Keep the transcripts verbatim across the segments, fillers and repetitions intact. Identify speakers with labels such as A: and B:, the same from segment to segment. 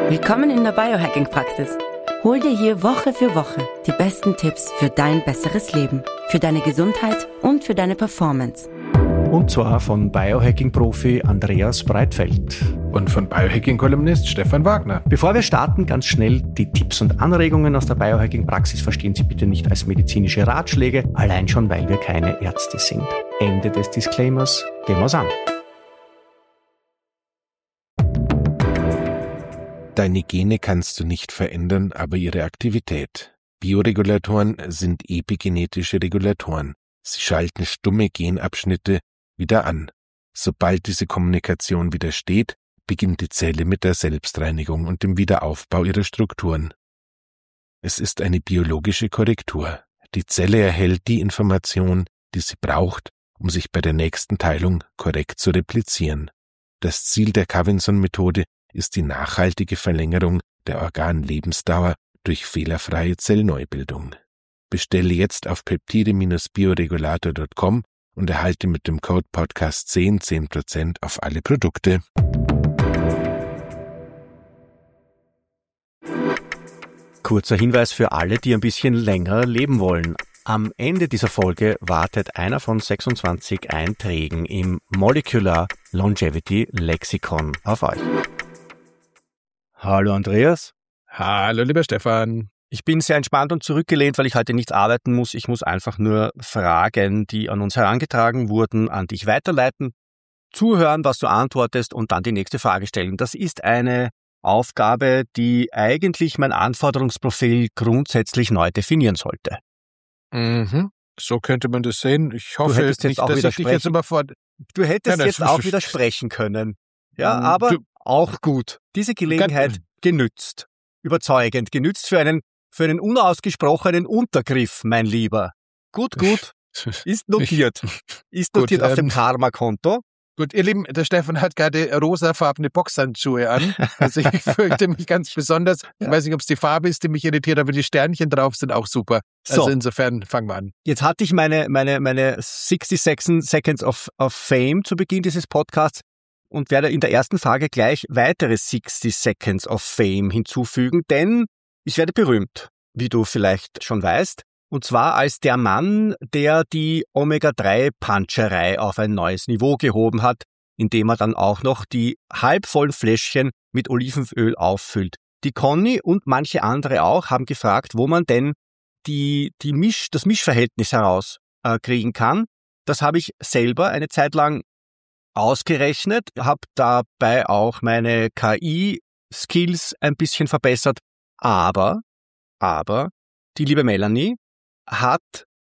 A: Willkommen in der Biohacking-Praxis. Hol dir hier Woche für Woche die besten Tipps für dein besseres Leben, für deine Gesundheit und für deine Performance.
B: Und zwar von Biohacking-Profi Andreas Breitfeld.
C: Und von Biohacking-Kolumnist Stefan Wagner.
B: Bevor wir starten, ganz schnell die Tipps und Anregungen aus der Biohacking-Praxis verstehen Sie bitte nicht als medizinische Ratschläge, allein schon, weil wir keine Ärzte sind. Ende des Disclaimers, gehen wir's an.
C: Deine Gene kannst du nicht verändern, aber ihre Aktivität. Bioregulatoren sind epigenetische Regulatoren. Sie schalten stumme Genabschnitte wieder an. Sobald diese Kommunikation wieder steht, beginnt die Zelle mit der Selbstreinigung und dem Wiederaufbau ihrer Strukturen. Es ist eine biologische Korrektur. Die Zelle erhält die Information, die sie braucht, um sich bei der nächsten Teilung korrekt zu replizieren. Das Ziel der Cavinson-Methode ist die nachhaltige Verlängerung der Organlebensdauer durch fehlerfreie Zellneubildung. Bestelle jetzt auf peptide Bindestrich bioregulator Punkt com und erhalte mit dem Code Podcast zehn zehn Prozent auf alle Produkte.
B: Kurzer Hinweis für alle, die ein bisschen länger leben wollen. Am Ende dieser Folge wartet einer von sechsundzwanzig Einträgen im Molecular Longevity Lexikon auf euch. Hallo Andreas.
C: Hallo lieber Stefan.
B: Ich bin sehr entspannt und zurückgelehnt, weil ich heute nicht arbeiten muss. Ich muss einfach nur Fragen, die an uns herangetragen wurden, an dich weiterleiten, zuhören, was du antwortest und dann die nächste Frage stellen. Das ist eine Aufgabe, die eigentlich mein Anforderungsprofil grundsätzlich neu definieren sollte.
C: Mhm. So könnte man das sehen. Ich hoffe
B: jetzt
C: nicht,
B: auch
C: dass ich dich jetzt überfordert.
B: Du hättest
C: ja,
B: jetzt auch widersprechen können. Ja, aber
C: du,
B: auch gut. Diese Gelegenheit genützt. Überzeugend. Genützt für einen, für einen unausgesprochenen Untergriff, mein Lieber. Gut, gut. Ist notiert. Ist notiert gut, auf ähm, dem Karma-Konto.
C: Gut, ihr Lieben, der Stefan hat gerade rosafarbene Boxhandschuhe an. Also ich fürchte mich ganz besonders. Ich ja. weiß nicht, ob es die Farbe ist, die mich irritiert, aber die Sternchen drauf sind auch super. Also so. Insofern fangen wir an.
B: Jetzt hatte ich meine, meine, meine sixty Seconds of, of Fame zu Beginn dieses Podcasts und werde in der ersten Frage gleich weitere sixty Seconds of Fame hinzufügen, denn ich werde berühmt, wie du vielleicht schon weißt. Und zwar als der Mann, der die Omega drei Puncherei auf ein neues Niveau gehoben hat, indem er dann auch noch die halbvollen Fläschchen mit Olivenöl auffüllt. Die Conny und manche andere auch haben gefragt, wo man denn die, die Misch, das Mischverhältnis herauskriegen äh, kann. Das habe ich selber eine Zeit lang ausgerechnet, habe dabei auch meine K I-Skills ein bisschen verbessert. Aber, aber, die liebe Melanie hat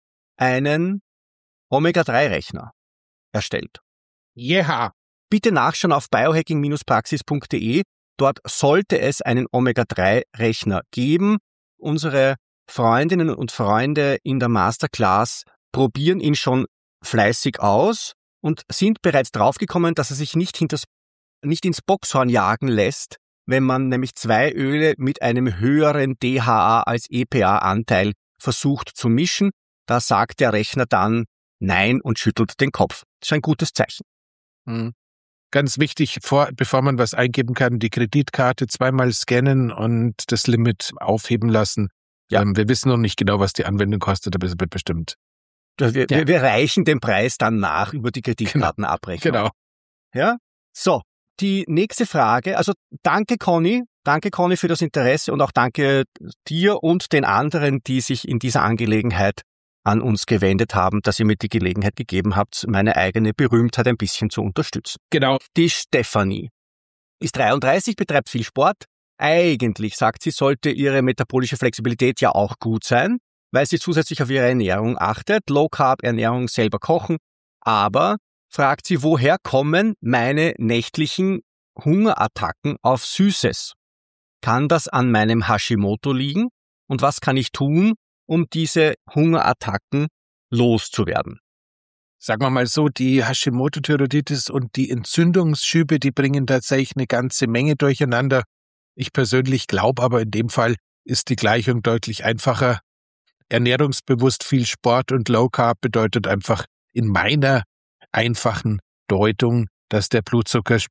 B: einen Omega drei Rechner erstellt.
C: Ja. Yeah.
B: Bitte nachschauen auf biohacking Bindestrich praxis Punkt de. Dort sollte es einen Omega drei Rechner geben. Unsere Freundinnen und Freunde in der Masterclass probieren ihn schon fleißig aus und sind bereits draufgekommen, dass er sich nicht hinters, nicht ins Boxhorn jagen lässt, wenn man nämlich zwei Öle mit einem höheren D H A als E P A-Anteil versucht zu mischen. Da sagt der Rechner dann Nein und schüttelt den Kopf. Das ist ein gutes Zeichen.
C: Mhm. Ganz wichtig, vor, bevor man was eingeben kann, die Kreditkarte zweimal scannen und das Limit aufheben lassen. Ja. Ähm, wir wissen noch nicht genau, was die Anwendung kostet, aber es wird bestimmt.
B: Wir, ja. wir, wir reichen den Preis dann nach über die Kreditkartenabrechnung.
C: Genau.
B: Ja. So, die nächste Frage. Also danke Conny, danke Conny für das Interesse und auch danke dir und den anderen, die sich in dieser Angelegenheit an uns gewendet haben, dass ihr mir die Gelegenheit gegeben habt, meine eigene Berühmtheit ein bisschen zu unterstützen.
C: Genau.
B: Die Stefanie ist dreiunddreißig, betreibt viel Sport. Eigentlich, sagt sie, sollte ihre metabolische Flexibilität ja auch gut sein, weil sie zusätzlich auf ihre Ernährung achtet, Low-Carb-Ernährung, selber kochen. Aber, fragt sie, woher kommen meine nächtlichen Hungerattacken auf Süßes? Kann das an meinem Hashimoto liegen? Und was kann ich tun, um diese Hungerattacken loszuwerden?
C: Sagen wir mal so, die Hashimoto-Thyreoiditis und die Entzündungsschübe, die bringen tatsächlich eine ganze Menge durcheinander. Ich persönlich glaube aber, in dem Fall ist die Gleichung deutlich einfacher. Ernährungsbewusst viel Sport und Low Carb bedeutet einfach in meiner einfachen Deutung, dass der Blutzuckerspiegel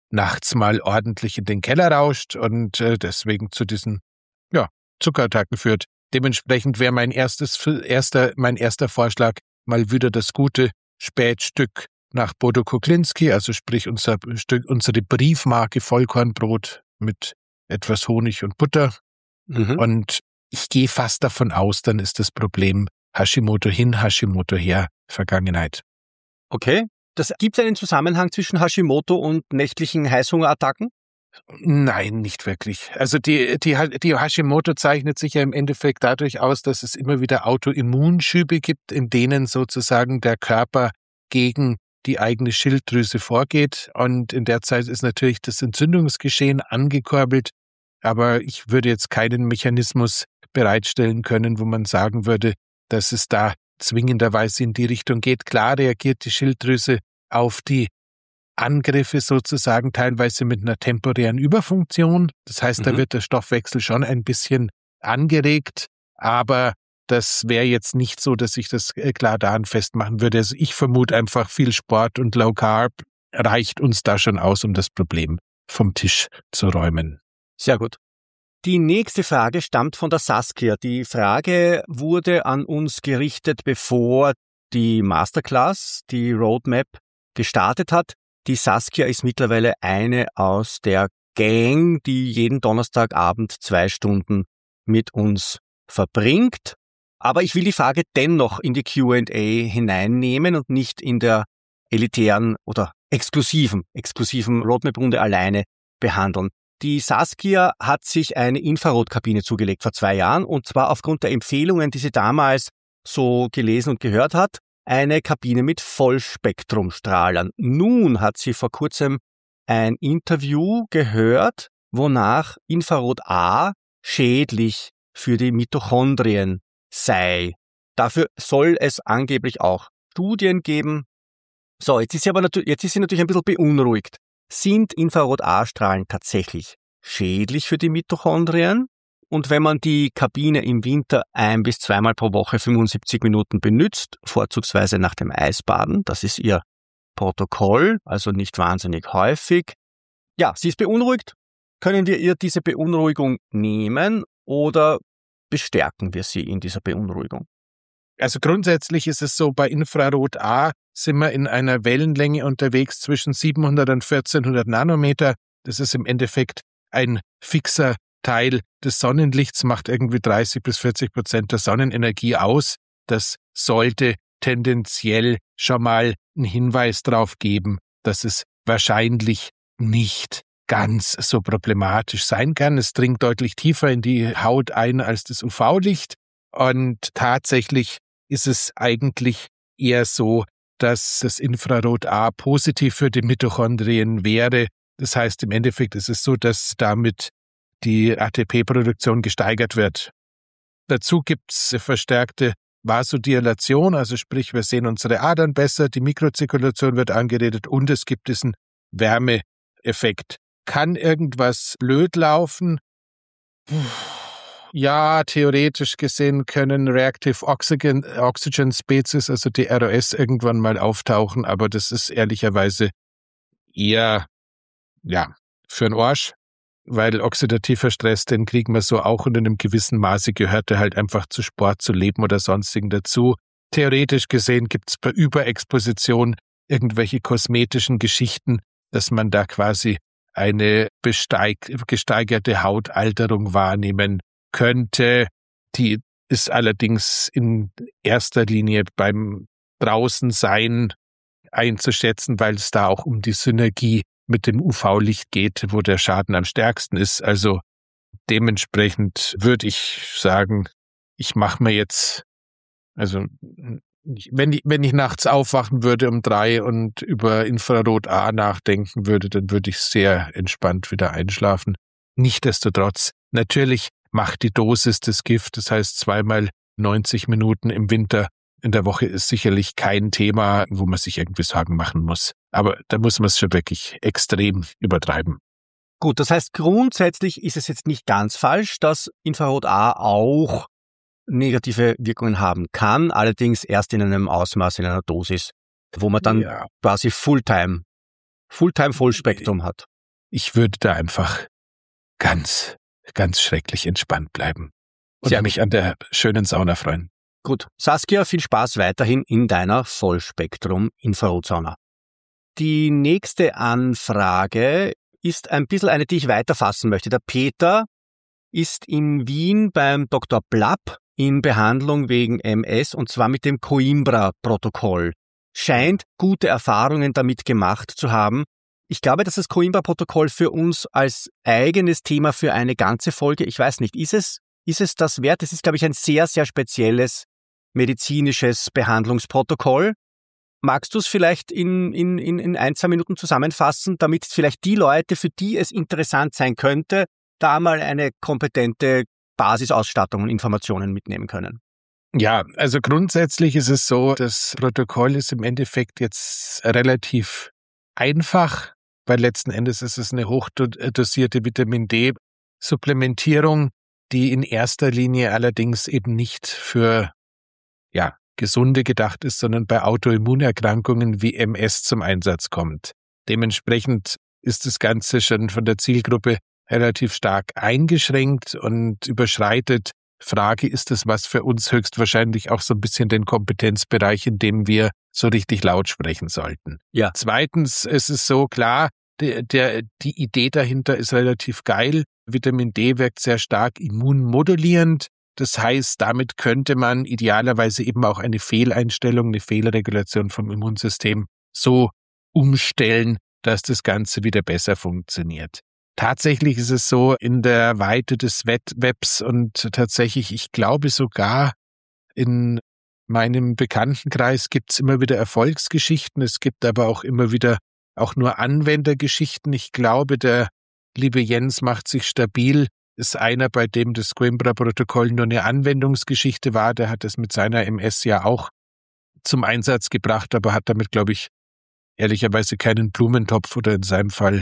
C: nachts mal ordentlich in den Keller rauscht und äh, deswegen zu diesen ja, Zuckerattacken führt. Dementsprechend wäre mein erstes, erster, mein erster Vorschlag mal wieder das gute Spätstück nach Bodo Kuklinski, also sprich unser Stück, unsere Briefmarke Vollkornbrot mit etwas Honig und Butter. Mhm. Und ich gehe fast davon aus, dann ist das Problem Hashimoto hin, Hashimoto her, Vergangenheit.
B: Okay. Das gibt es einen Zusammenhang zwischen Hashimoto und nächtlichen Heißhungerattacken?
C: Nein, nicht wirklich. Also die, die, die Hashimoto zeichnet sich ja im Endeffekt dadurch aus, dass es immer wieder Autoimmunschübe gibt, in denen sozusagen der Körper gegen die eigene Schilddrüse vorgeht. Und in der Zeit ist natürlich das Entzündungsgeschehen angekurbelt. Aber ich würde jetzt keinen Mechanismus bereitstellen können, wo man sagen würde, dass es da zwingenderweise in die Richtung geht. Klar reagiert die Schilddrüse auf die Angriffe sozusagen teilweise mit einer temporären Überfunktion. Das heißt, mhm. da wird der Stoffwechsel schon ein bisschen angeregt, aber das wäre jetzt nicht so, dass ich das klar daran festmachen würde. Also ich vermute einfach, viel Sport und Low Carb reicht uns da schon aus, um das Problem vom Tisch zu räumen.
B: Sehr gut. Die nächste Frage stammt von der Saskia. Die Frage wurde an uns gerichtet, bevor die Masterclass, die Roadmap, gestartet hat. Die Saskia ist mittlerweile eine aus der Gang, die jeden Donnerstagabend zwei Stunden mit uns verbringt. Aber ich will die Frage dennoch in die Q and A hineinnehmen und nicht in der elitären oder exklusiven, exklusiven Roadmap-Runde alleine behandeln. Die Saskia hat sich eine Infrarotkabine zugelegt vor zwei Jahren und zwar aufgrund der Empfehlungen, die sie damals so gelesen und gehört hat, eine Kabine mit Vollspektrumstrahlern. Nun hat sie vor kurzem ein Interview gehört, wonach Infrarot A schädlich für die Mitochondrien sei. Dafür soll es angeblich auch Studien geben. So, jetzt ist sie aber natürlich, jetzt ist sie natürlich ein bisschen beunruhigt. Sind Infrarot-A-Strahlen tatsächlich schädlich für die Mitochondrien? Und wenn man die Kabine im Winter ein- bis zweimal pro Woche fünfundsiebzig Minuten benutzt, vorzugsweise nach dem Eisbaden, das ist ihr Protokoll, also nicht wahnsinnig häufig. Ja, sie ist beunruhigt. Können wir ihr diese Beunruhigung nehmen oder bestärken wir sie in dieser Beunruhigung?
C: Also grundsätzlich ist es so, bei Infrarot A sind wir in einer Wellenlänge unterwegs zwischen siebenhundert und vierzehnhundert Nanometer. Das ist im Endeffekt ein fixer Teil des Sonnenlichts, macht irgendwie dreißig bis vierzig Prozent der Sonnenenergie aus. Das sollte tendenziell schon mal einen Hinweis darauf geben, dass es wahrscheinlich nicht ganz so problematisch sein kann. Es dringt deutlich tiefer in die Haut ein als das U V-Licht. Und tatsächlich ist es eigentlich eher so, dass das Infrarot A positiv für die Mitochondrien wäre. Das heißt, im Endeffekt ist es so, dass damit die A T P-Produktion gesteigert wird. Dazu gibt es verstärkte Vasodilation, also sprich, wir sehen unsere Adern besser, die Mikrozirkulation wird angeredet und es gibt diesen Wärmeeffekt. Kann irgendwas blöd laufen? Ja, theoretisch gesehen können Reactive Oxygen, Oxygen Species, also die R O S, irgendwann mal auftauchen, aber das ist ehrlicherweise eher, ja, für den Arsch, weil oxidativer Stress, den kriegen wir so auch und in einem gewissen Maße gehört der halt einfach zu Sport, zu Leben oder sonstigen dazu. Theoretisch gesehen gibt es bei Überexposition irgendwelche kosmetischen Geschichten, dass man da quasi eine besteig- gesteigerte Hautalterung wahrnehmen könnte. Die ist allerdings in erster Linie beim Draußensein einzuschätzen, weil es da auch um die Synergie mit dem U V-Licht geht, wo der Schaden am stärksten ist. Also dementsprechend würde ich sagen, ich mache mir jetzt, also wenn ich, wenn ich nachts aufwachen würde um drei und über Infrarot A nachdenken würde, dann würde ich sehr entspannt wieder einschlafen. Nichtsdestotrotz, natürlich macht die Dosis das Gift, das heißt zweimal neunzig Minuten im Winter in der Woche ist sicherlich kein Thema, wo man sich irgendwie Sorgen machen muss. Aber da muss man es schon wirklich extrem übertreiben.
B: Gut, das heißt, grundsätzlich ist es jetzt nicht ganz falsch, dass Infrarot A auch negative Wirkungen haben kann, allerdings erst in einem Ausmaß, in einer Dosis, wo man dann ja. quasi Fulltime, Fulltime Vollspektrum hat.
C: ich würde da einfach ganz, ganz schrecklich entspannt bleiben und
B: Sehr
C: mich an der schönen Sauna freuen.
B: Gut. Saskia, viel Spaß weiterhin in deiner Vollspektrum-Infrarotsauna. Die nächste Anfrage ist ein bisschen eine, die ich weiterfassen möchte. Der Peter ist in Wien beim Doktor Blapp in Behandlung wegen M S und zwar mit dem Coimbra-Protokoll. Scheint gute Erfahrungen damit gemacht zu haben. Ich glaube, dass das Coimbra-Protokoll für uns als eigenes Thema für eine ganze Folge, ich weiß nicht, ist es, ist es das wert? Es ist, glaube ich, ein sehr, sehr spezielles medizinisches Behandlungsprotokoll. Magst du es vielleicht in, in, in ein, zwei Minuten zusammenfassen, damit vielleicht die Leute, für die es interessant sein könnte, da mal eine kompetente Basisausstattung und Informationen mitnehmen können?
C: Ja, also grundsätzlich ist es so, das Protokoll ist im Endeffekt jetzt relativ einfach, weil letzten Endes ist es eine hochdosierte Vitamin-D-Supplementierung, die in erster Linie allerdings eben nicht für ja, Gesunde gedacht ist, sondern bei Autoimmunerkrankungen wie M S zum Einsatz kommt. Dementsprechend ist das Ganze schon von der Zielgruppe relativ stark eingeschränkt und überschreitet. Frage, ist das was für uns höchstwahrscheinlich auch so ein bisschen den Kompetenzbereich, in dem wir so richtig laut sprechen sollten.
B: Ja.
C: Zweitens ist es so, klar, der, der, die Idee dahinter ist relativ geil. Vitamin D wirkt sehr stark immunmodulierend. Das heißt, damit könnte man idealerweise eben auch eine Fehleinstellung, eine Fehlregulation vom Immunsystem so umstellen, dass das Ganze wieder besser funktioniert. Tatsächlich ist es so in der Weite des Webs und tatsächlich, ich glaube sogar in meinem Bekanntenkreis gibt es immer wieder Erfolgsgeschichten. Es gibt aber auch immer wieder auch nur Anwendergeschichten. Ich glaube, der liebe Jens macht sich stabil, ist einer, bei dem das Coimbra-Protokoll nur eine Anwendungsgeschichte war. Der hat es mit seiner M S ja auch zum Einsatz gebracht, aber hat damit, glaube ich, ehrlicherweise keinen Blumentopf oder in seinem Fall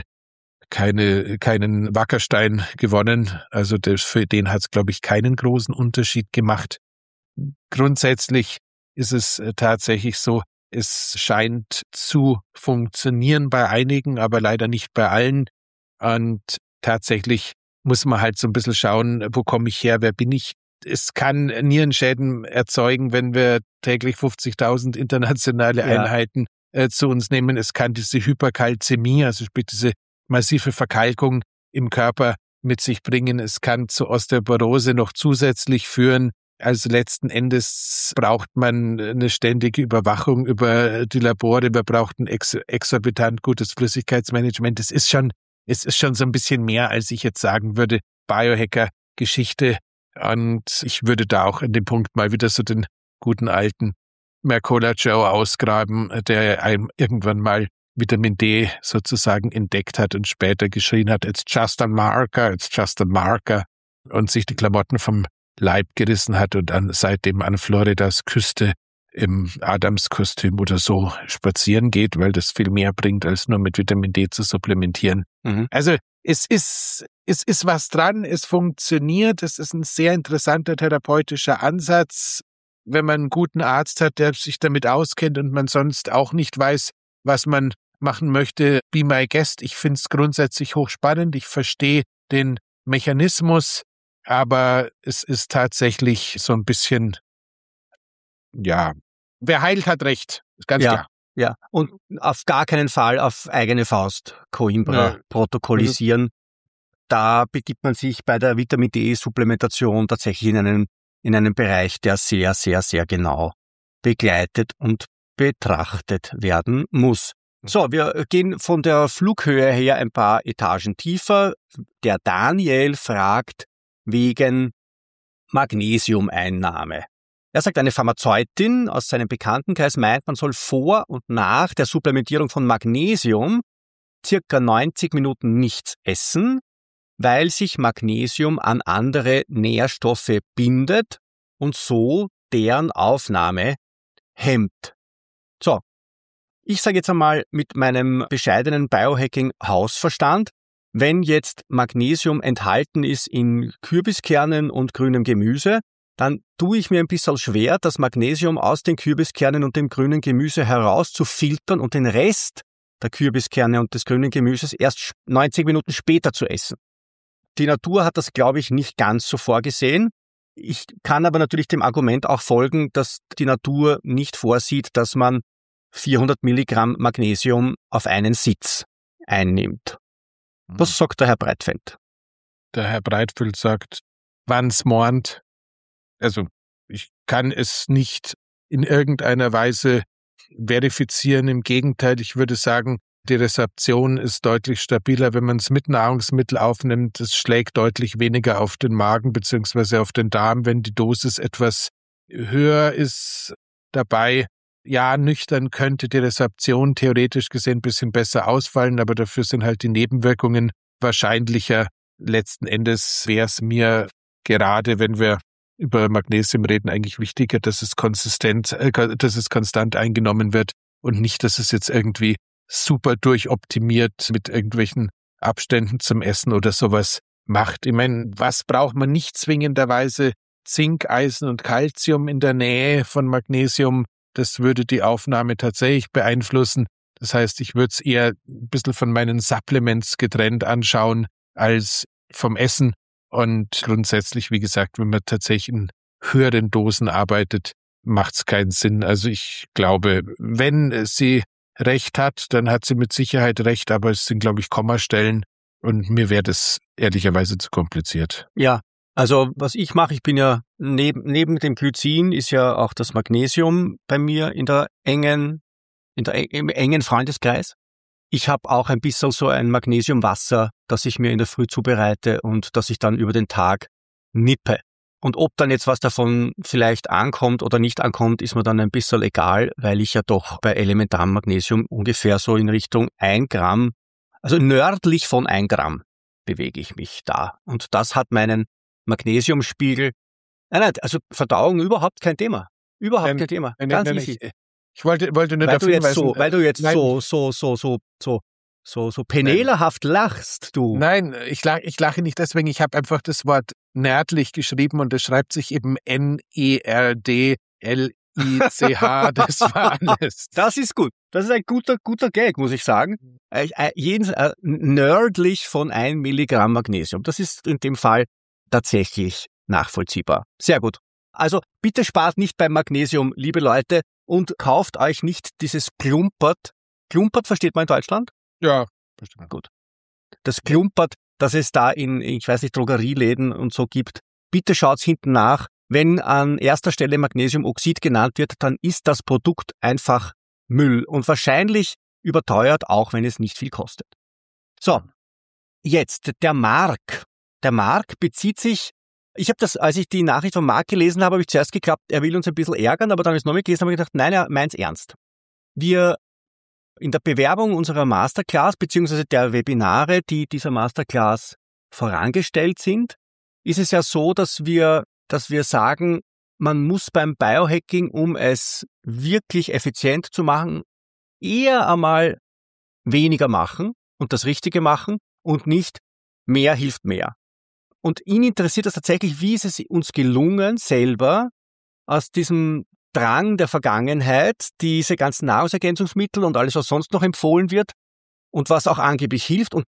C: keine, keinen Wackerstein gewonnen. Also das, für den hat es, glaube ich, keinen großen Unterschied gemacht. Grundsätzlich ist es tatsächlich so, es scheint zu funktionieren bei einigen, aber leider nicht bei allen. Und tatsächlich muss man halt so ein bisschen schauen, wo komme ich her, wer bin ich. Es kann Nierenschäden erzeugen, wenn wir täglich fünfzigtausend internationale
B: Ja.
C: Einheiten äh, zu uns nehmen. Es kann diese Hyperkalzämie, also sprich diese massive Verkalkung im Körper mit sich bringen. Es kann zu Osteoporose noch zusätzlich führen. Also letzten Endes braucht man eine ständige Überwachung über die Labore. Man braucht ein ex- exorbitant gutes Flüssigkeitsmanagement. Es ist schon, es ist schon so ein bisschen mehr, als ich jetzt sagen würde, Biohacker-Geschichte. Und ich würde da auch an dem Punkt mal wieder so den guten alten Mercola Joe ausgraben, der einem irgendwann mal Vitamin D sozusagen entdeckt hat und später geschrien hat, it's just a marker, it's just a marker, und sich die Klamotten vom Leib gerissen hat und dann seitdem an Floridas Küste im Adamskostüm oder so spazieren geht, weil das viel mehr bringt, als nur mit Vitamin D zu supplementieren.
B: Mhm.
C: Also es ist, es ist was dran, es funktioniert, es ist ein sehr interessanter therapeutischer Ansatz. Wenn man einen guten Arzt hat, der sich damit auskennt und man sonst auch nicht weiß, was man machen möchte, be my guest. Ich finde es grundsätzlich hochspannend. Ich verstehe den Mechanismus, aber es ist tatsächlich so ein bisschen, ja, wer heilt, hat recht. Ist ganz
B: Ja.
C: klar.
B: Ja, und auf gar keinen Fall auf eigene Faust Coimbra
C: Nö.
B: protokollisieren. Da begibt man sich bei der Vitamin D-Supplementation tatsächlich in einen, in einen Bereich, der sehr, sehr, sehr genau begleitet und betrachtet werden muss. So, wir gehen von der Flughöhe her ein paar Etagen tiefer. Der Daniel fragt wegen Magnesiumeinnahme. Er sagt, eine Pharmazeutin aus seinem Bekanntenkreis meint, man soll vor und nach der Supplementierung von Magnesium circa neunzig Minuten nichts essen, weil sich Magnesium an andere Nährstoffe bindet und so deren Aufnahme hemmt. So, ich sage jetzt einmal mit meinem bescheidenen Biohacking-Hausverstand, wenn jetzt Magnesium enthalten ist in Kürbiskernen und grünem Gemüse, dann tue ich mir ein bisschen schwer, das Magnesium aus den Kürbiskernen und dem grünen Gemüse herauszufiltern und den Rest der Kürbiskerne und des grünen Gemüses erst neunzig Minuten später zu essen. Die Natur hat das, glaube ich, nicht ganz so vorgesehen. Ich kann aber natürlich dem Argument auch folgen, dass die Natur nicht vorsieht, dass man vierhundert Milligramm Magnesium auf einen Sitz einnimmt. Was sagt der Herr Breitfeld?
C: Der Herr Breitfeld sagt, wann's mornt. Also ich kann es nicht in irgendeiner Weise verifizieren. Im Gegenteil, ich würde sagen, die Resorption ist deutlich stabiler, wenn man es mit Nahrungsmittel aufnimmt. Es schlägt deutlich weniger auf den Magen bzw. auf den Darm, wenn die Dosis etwas höher ist dabei. Ja, nüchtern könnte die Resorption theoretisch gesehen ein bisschen besser ausfallen, aber dafür sind halt die Nebenwirkungen wahrscheinlicher. Letzten Endes wäre es mir gerade, wenn wir über Magnesium reden, eigentlich wichtiger, dass es konsistent, äh, dass es konstant eingenommen wird und nicht, dass es jetzt irgendwie super durchoptimiert mit irgendwelchen Abständen zum Essen oder sowas macht. Ich meine, was braucht man nicht zwingenderweise? Zink, Eisen und Calcium in der Nähe von Magnesium. Das würde die Aufnahme tatsächlich beeinflussen. Das heißt, ich würde es eher ein bisschen von meinen Supplements getrennt anschauen als vom Essen. Und grundsätzlich, wie gesagt, wenn man tatsächlich in höheren Dosen arbeitet, macht es keinen Sinn. Also ich glaube, wenn sie recht hat, dann hat sie mit Sicherheit recht, aber es sind, glaube ich, Kommastellen und mir wäre das ehrlicherweise zu kompliziert.
B: Ja, also was ich mache, ich bin ja neben, neben dem Glycin ist ja auch das Magnesium bei mir in der engen, in der im engen Freundeskreis. Ich habe auch ein bisschen so ein Magnesiumwasser, das ich mir in der Früh zubereite und das ich dann über den Tag nippe. Und ob dann jetzt was davon vielleicht ankommt oder nicht ankommt, ist mir dann ein bisschen egal, weil ich ja doch bei elementarem Magnesium ungefähr so in Richtung ein Gramm, also nördlich von ein Gramm bewege ich mich da. Und das hat meinen Magnesiumspiegel, nein, nein, also Verdauung überhaupt kein Thema. Überhaupt
C: nein,
B: kein Thema.
C: Nein,
B: Ganz
C: nein,
B: easy.
C: Ich, ich wollte, wollte nur
B: weil
C: dafür
B: du jetzt
C: hinweisen,
B: so, weil du jetzt
C: nein,
B: so, so, so, so, so, so, so penelahaft lachst, du.
C: Nein, ich lache, ich lache nicht deswegen. Ich habe einfach das Wort nördlich geschrieben und es schreibt sich eben N E R D L I C H. Das war alles.
B: Das ist gut. Das ist ein guter, guter Gag, muss ich sagen. Äh, äh, jeden, äh, nördlich von ein Milligramm Magnesium. Das ist in dem Fall tatsächlich nachvollziehbar. Sehr gut. Also bitte spart nicht beim Magnesium, liebe Leute, und kauft euch nicht dieses Klumpert. Klumpert versteht man in Deutschland?
C: Ja, versteht man.
B: Gut. Das Klumpert, das es da in, ich weiß nicht, Drogerieläden und so gibt. Bitte schaut's hinten nach. Wenn an erster Stelle Magnesiumoxid genannt wird, dann ist das Produkt einfach Müll und wahrscheinlich überteuert, auch wenn es nicht viel kostet. So, jetzt der Marc. Der Marc bezieht sich, ich habe das, als ich die Nachricht von Marc gelesen habe, habe ich zuerst geglaubt, er will uns ein bisschen ärgern, aber dann habe ich es nochmal gelesen und habe gedacht, nein, er meint's ernst. Wir in der Bewerbung unserer Masterclass beziehungsweise der Webinare, die dieser Masterclass vorangestellt sind, ist es ja so, dass wir, dass wir sagen, man muss beim Biohacking, um es wirklich effizient zu machen, eher einmal weniger machen und das Richtige machen und nicht mehr hilft mehr. Und ihn interessiert das tatsächlich, wie ist es uns gelungen, selber aus diesem Drang der Vergangenheit, diese ganzen Nahrungsergänzungsmittel und alles, was sonst noch empfohlen wird und was auch angeblich hilft. Und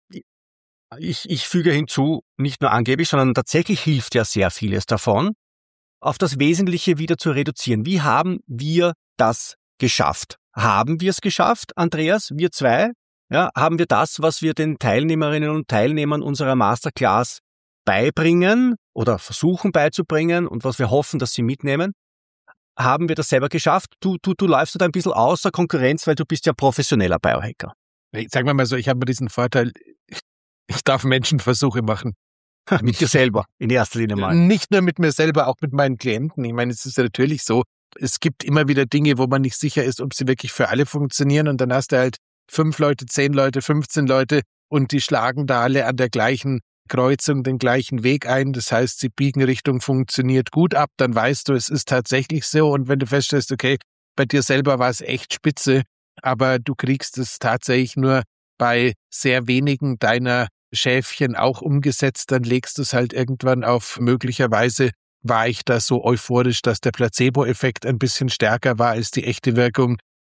B: ich, ich füge hinzu, nicht nur angeblich, sondern tatsächlich hilft ja sehr vieles davon, auf das Wesentliche wieder zu reduzieren. Wie haben wir das geschafft? Haben wir es geschafft, Andreas, wir zwei? Ja, haben wir das, was wir den Teilnehmerinnen und Teilnehmern unserer Masterclass beibringen oder versuchen beizubringen und was wir hoffen, dass sie mitnehmen? Haben wir das selber geschafft? Du, du, du läufst da ein bisschen außer Konkurrenz, weil du bist ja professioneller Biohacker.
C: Sagen wir mal so, ich habe diesen Vorteil, ich darf Menschenversuche machen.
B: Mit dir selber, in erster Linie mal.
C: Nicht nur mit mir selber, auch mit meinen Klienten. Ich meine, es ist ja natürlich so, es gibt immer wieder Dinge, wo man nicht sicher ist, ob sie wirklich für alle funktionieren und dann hast du halt fünf Leute, zehn Leute, fünfzehn Leute und die schlagen da alle an der gleichen Kreuzung den gleichen Weg ein. Das heißt, sie biegen Richtung funktioniert gut ab, dann weißt du, es ist tatsächlich so. Und wenn du feststellst, okay, bei dir selber war es echt spitze, aber du kriegst es tatsächlich nur bei sehr wenigen deiner Schäfchen auch umgesetzt, dann legst du es halt irgendwann auf. Möglicherweise war ich da so euphorisch, dass der Placebo-Effekt ein bisschen stärker war als die echte Wirkung.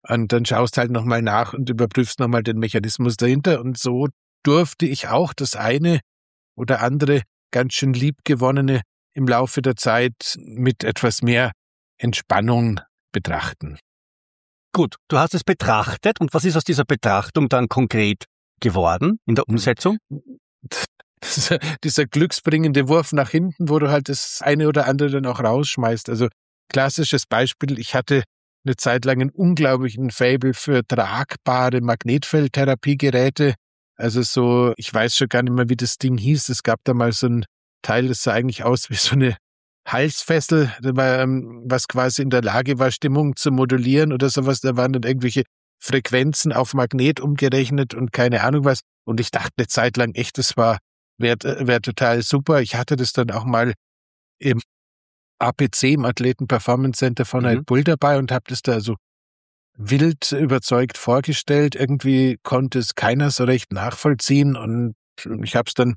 C: Und dann schaust halt nochmal nach und überprüfst nochmal den Mechanismus dahinter. Und so durfte ich auch das eine oder andere ganz schön liebgewonnene im Laufe der Zeit mit etwas mehr Entspannung betrachten.
B: Gut, du hast es betrachtet. Und was ist aus dieser Betrachtung dann konkret geworden in der Umsetzung?
C: Dieser, dieser glücksbringende Wurf nach hinten, wo du halt das eine oder andere dann auch rausschmeißt. Also klassisches Beispiel, ich hatte eine Zeit lang einen unglaublichen Faible für tragbare Magnetfeldtherapiegeräte. Also so, ich weiß schon gar nicht mehr, wie das Ding hieß. Es gab da mal so ein Teil, das sah eigentlich aus wie so eine Halsfessel, was quasi in der Lage war, Stimmung zu modulieren oder sowas. Da waren dann irgendwelche Frequenzen auf Magnet umgerechnet und keine Ahnung was. Und ich dachte eine Zeit lang echt, das war wäre wär total super. Ich hatte das dann auch mal im A P C, im Athleten Performance Center von Red Bull dabei und habe das da so wild überzeugt vorgestellt. Irgendwie konnte es keiner so recht nachvollziehen und ich habe es dann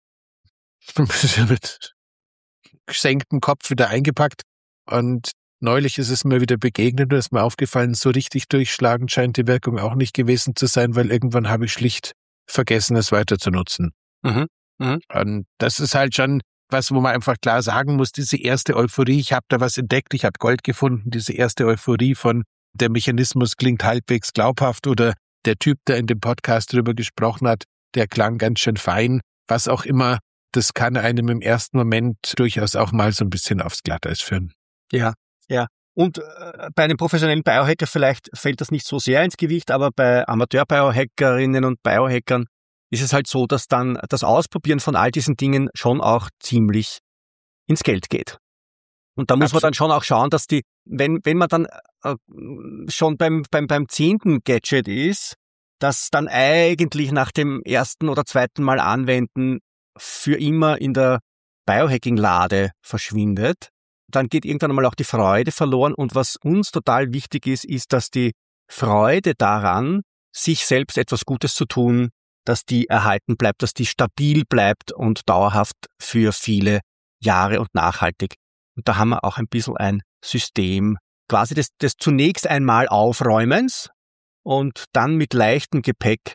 C: mit gesenktem Kopf wieder eingepackt und neulich ist es mir wieder begegnet und ist mir aufgefallen, so richtig durchschlagend scheint die Wirkung auch nicht gewesen zu sein, weil irgendwann habe ich schlicht vergessen, es weiter zu nutzen. Mhm. Mhm. Und das ist halt schon was, wo man einfach klar sagen muss, diese erste Euphorie, ich habe da was entdeckt, ich habe Gold gefunden, diese erste Euphorie von der Mechanismus klingt halbwegs glaubhaft oder der Typ, der in dem Podcast drüber gesprochen hat, der klang ganz schön fein, was auch immer, das kann einem im ersten Moment durchaus auch mal so ein bisschen aufs Glatteis führen.
B: Ja, ja. Und äh, bei einem professionellen Biohacker vielleicht fällt das nicht so sehr ins Gewicht, aber bei Amateur-Biohackerinnen und Biohackern ist es halt so, dass dann das Ausprobieren von all diesen Dingen schon auch ziemlich ins Geld geht. Und da muss Absolut. Man dann schon auch schauen, dass die, wenn wenn man dann äh, schon beim beim beim zehnten Gadget ist, dass dann eigentlich nach dem ersten oder zweiten Mal anwenden für immer in der Biohacking-Lade verschwindet, dann geht irgendwann mal auch die Freude verloren. Und was uns total wichtig ist, ist, dass die Freude daran, sich selbst etwas Gutes zu tun, dass die erhalten bleibt, dass die stabil bleibt und dauerhaft für viele Jahre und nachhaltig. Und da haben wir auch ein bisschen ein System quasi des, des zunächst einmal Aufräumens und dann mit leichtem Gepäck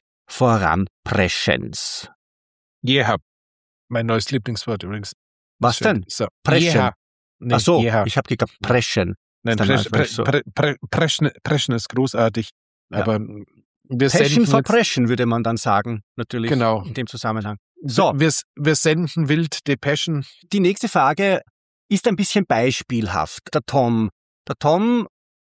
B: voranpreschens.
C: Yeah. Mein neues Lieblingswort übrigens.
B: Was
C: Schön.
B: denn?
C: So.
B: Preschen.
C: Yeah. Nee,
B: Ach so,
C: yeah.
B: ich habe gedacht Preschen.
C: Nein, Preschen, pre,
B: so.
C: pre, pre, Preschen, Preschen ist großartig.
B: Ja.
C: Aber wir
B: Passion
C: senden
B: for
C: jetzt,
B: Preschen würde man dann sagen, natürlich
C: genau.
B: in dem Zusammenhang. So,
C: wir, wir senden wild Depeschen.
B: Die nächste Frage ist ein bisschen beispielhaft. Der Tom. Der Tom,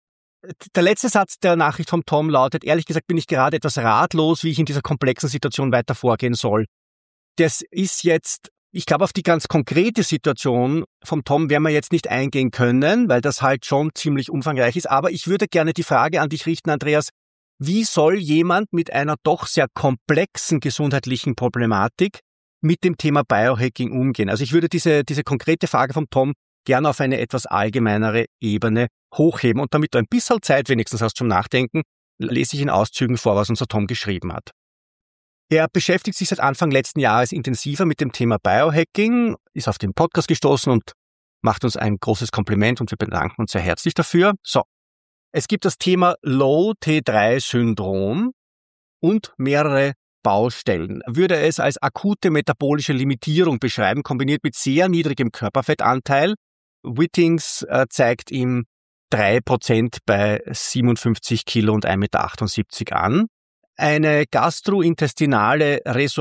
B: der letzte Satz der Nachricht vom Tom lautet, ehrlich gesagt bin ich gerade etwas ratlos, wie ich in dieser komplexen Situation weiter vorgehen soll. Das ist jetzt, ich glaube, auf die ganz konkrete Situation vom Tom werden wir jetzt nicht eingehen können, weil das halt schon ziemlich umfangreich ist. Aber ich würde gerne die Frage an dich richten, Andreas. Wie soll jemand mit einer doch sehr komplexen gesundheitlichen Problematik mit dem Thema Biohacking umgehen? Also ich würde diese, diese konkrete Frage vom Tom gerne auf eine etwas allgemeinere Ebene hochheben. Und damit du ein bisschen Zeit wenigstens hast zum Nachdenken, lese ich in Auszügen vor, was unser Tom geschrieben hat. Er beschäftigt sich seit Anfang letzten Jahres intensiver mit dem Thema Biohacking, ist auf den Podcast gestoßen und macht uns ein großes Kompliment und wir bedanken uns sehr herzlich dafür. So, es gibt das Thema Low T drei Syndrom und mehrere Baustellen. Er würde es als akute metabolische Limitierung beschreiben, kombiniert mit sehr niedrigem Körperfettanteil. Whittings äh, zeigt ihm drei Prozent bei siebenundfünfzig Kilo und ein Meter achtundsiebzig an. Eine gastrointestinale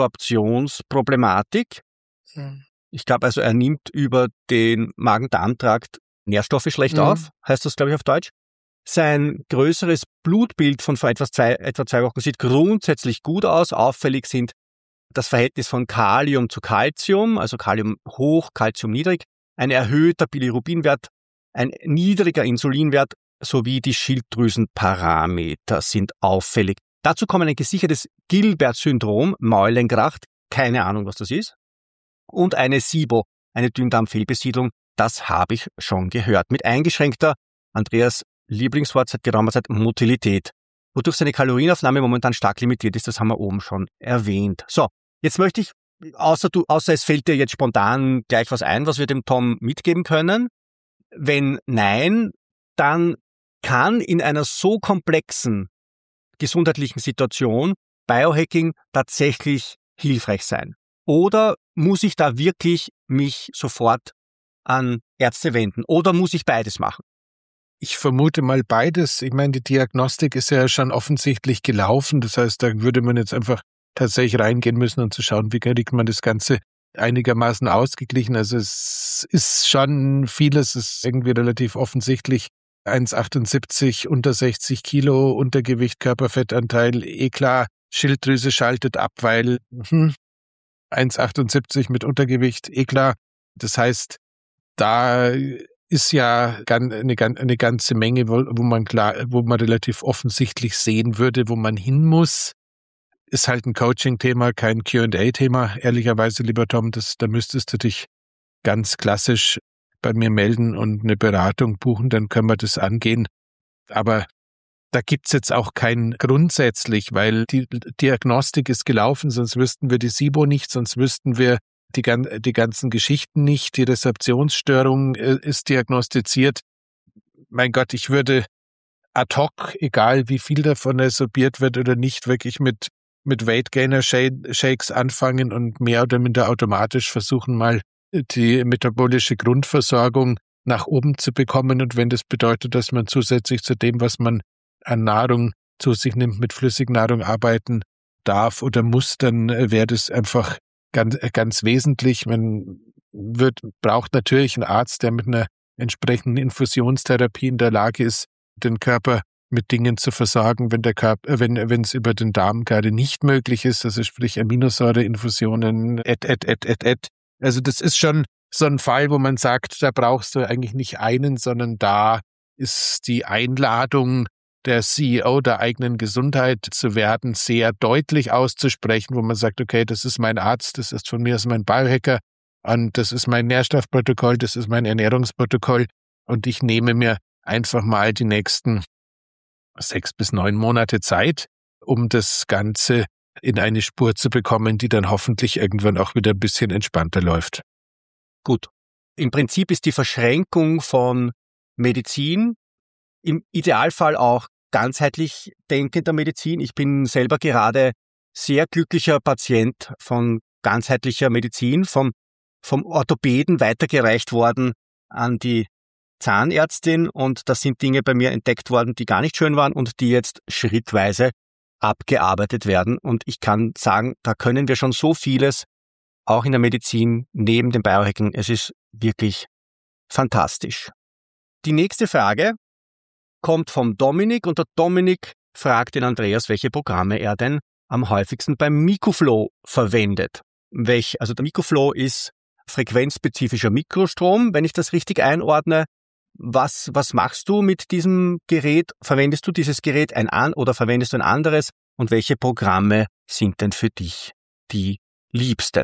B: Resorptionsproblematik. Hm. Ich glaube also, er nimmt über den Magen-Darm-Trakt Nährstoffe schlecht mhm. auf, heißt das, glaube ich, auf Deutsch. Sein größeres Blutbild von vor etwas zwei, etwa zwei Wochen sieht grundsätzlich gut aus. Auffällig sind das Verhältnis von Kalium zu Calcium, also Kalium hoch, Calcium niedrig, ein erhöhter Bilirubinwert, ein niedriger Insulinwert sowie die Schilddrüsenparameter sind auffällig. Dazu kommen ein gesichertes Gilbert-Syndrom, Meulengracht, keine Ahnung, was das ist, und eine SIBO, eine Dünndarmfehlbesiedlung, das habe ich schon gehört. Mit eingeschränkter, Andreas Lieblingswort seit geraumer Zeit, Motilität, wodurch seine Kalorienaufnahme momentan stark limitiert ist, das haben wir oben schon erwähnt. So, jetzt möchte ich, außer, du, außer es fällt dir jetzt spontan gleich was ein, was wir dem Tom mitgeben können. Wenn nein, dann Kann in einer so komplexen gesundheitlichen Situation Biohacking tatsächlich hilfreich sein? Oder muss ich da wirklich mich sofort an Ärzte wenden? Oder muss ich beides machen?
C: Ich vermute mal beides. Ich meine, die Diagnostik ist ja schon offensichtlich gelaufen. Das heißt, da würde man jetzt einfach tatsächlich reingehen müssen und zu schauen, wie kriegt man das Ganze einigermaßen ausgeglichen. Also es ist schon vieles, es ist irgendwie relativ offensichtlich. eins Komma achtundsiebzig, unter sechzig Kilo, Untergewicht, Körperfettanteil, eh klar, Schilddrüse schaltet ab, weil hm, eins Komma achtundsiebzig mit Untergewicht, eh klar. Das heißt, da ist ja eine, eine ganze Menge, wo man klar, wo man relativ offensichtlich sehen würde, wo man hin muss. Ist halt ein Coaching-Thema, kein Q und A-Thema. Ehrlicherweise, lieber Tom, das, da müsstest du dich ganz klassisch bei mir melden und eine Beratung buchen, dann können wir das angehen. Aber da gibt's jetzt auch kein grundsätzlich, weil die Diagnostik ist gelaufen, sonst wüssten wir die SIBO nicht, sonst wüssten wir die, die ganzen Geschichten nicht. Die Rezeptionsstörung ist diagnostiziert. Mein Gott, ich würde ad hoc, egal wie viel davon resorbiert wird oder nicht, wirklich mit mit Weight Gainer Shakes anfangen und mehr oder minder automatisch versuchen, mal die metabolische Grundversorgung nach oben zu bekommen. Und wenn das bedeutet, dass man zusätzlich zu dem, was man an Nahrung zu sich nimmt, mit Flüssignahrung arbeiten darf oder muss, dann wäre das einfach ganz, ganz wesentlich. Man wird, braucht natürlich einen Arzt, der mit einer entsprechenden Infusionstherapie in der Lage ist, den Körper mit Dingen zu versorgen, wenn der Körper, wenn wenn es über den Darm gerade nicht möglich ist, also sprich Aminosäureinfusionen, et, et, et, et, et. Also das ist schon so ein Fall, wo man sagt, da brauchst du eigentlich nicht einen, sondern da ist die Einladung, der C E O der eigenen Gesundheit zu werden, sehr deutlich auszusprechen, wo man sagt, okay, das ist mein Arzt, das ist von mir aus mein Biohacker und das ist mein Nährstoffprotokoll, das ist mein Ernährungsprotokoll und ich nehme mir einfach mal die nächsten sechs bis neun Monate Zeit, um das Ganze in eine Spur zu bekommen, die dann hoffentlich irgendwann auch wieder ein bisschen entspannter läuft.
B: Gut. Im Prinzip ist die Verschränkung von Medizin im Idealfall auch ganzheitlich denkender Medizin. Ich bin selber gerade sehr glücklicher Patient von ganzheitlicher Medizin, vom, vom Orthopäden weitergereicht worden an die Zahnärztin und da sind Dinge bei mir entdeckt worden, die gar nicht schön waren und die jetzt schrittweise abgearbeitet werden. Und ich kann sagen, da können wir schon so vieles, auch in der Medizin, neben dem Biohacking. Es ist wirklich fantastisch. Die nächste Frage kommt vom Dominik und der Dominik fragt den Andreas, welche Programme er denn am häufigsten beim Mikoflow verwendet. Welch, also der Mikoflow ist frequenzspezifischer Mikrostrom, wenn ich das richtig einordne. Was, was machst du mit diesem Gerät? Verwendest du dieses Gerät ein an oder verwendest du ein anderes? Und welche Programme sind denn für dich die liebsten?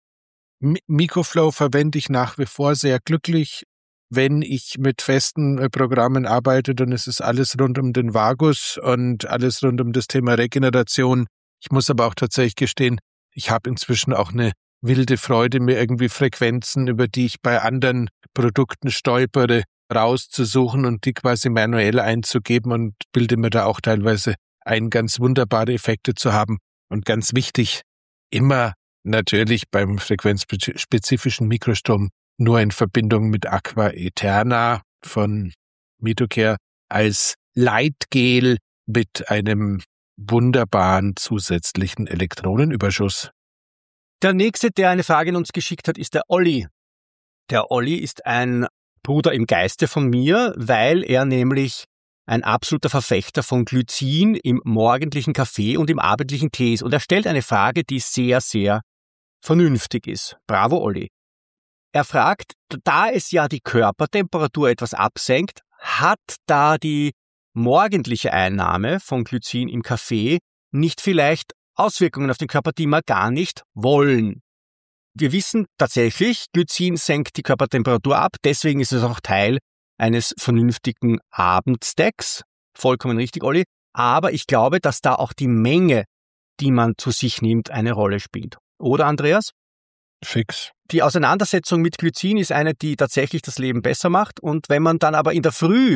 C: Mikoflow verwende ich nach wie vor sehr glücklich. Wenn ich mit festen Programmen arbeite, dann ist es alles rund um den Vagus und alles rund um das Thema Regeneration. Ich muss aber auch tatsächlich gestehen, ich habe inzwischen auch eine wilde Freude, mir irgendwie Frequenzen, über die ich bei anderen Produkten stolpere, rauszusuchen und die quasi manuell einzugeben und bilde mir da auch teilweise ein, ganz wunderbare Effekte zu haben. Und ganz wichtig, immer natürlich beim frequenzspezifischen Mikrostrom nur in Verbindung mit Aqua Eterna von Mitocare als Leitgel mit einem wunderbaren zusätzlichen Elektronenüberschuss.
B: Der nächste, der eine Frage an uns geschickt hat, ist der Olli. Der Olli ist ein Bruder im Geiste von mir, weil er nämlich ein absoluter Verfechter von Glycin im morgendlichen Kaffee und im abendlichen Tee ist. Und er stellt eine Frage, die sehr, sehr vernünftig ist. Bravo, Olli. Er fragt, da es ja die Körpertemperatur etwas absenkt, hat da die morgendliche Einnahme von Glycin im Kaffee nicht vielleicht Auswirkungen auf den Körper, die wir gar nicht wollen? Wir wissen tatsächlich, Glycin senkt die Körpertemperatur ab, deswegen ist es auch Teil eines vernünftigen Abendstacks. Vollkommen richtig, Olli. Aber ich glaube, dass da auch die Menge, die man zu sich nimmt, eine Rolle spielt. Oder, Andreas?
C: Fix.
B: Die Auseinandersetzung mit Glycin ist eine, die tatsächlich das Leben besser macht. Und wenn man dann aber in der Früh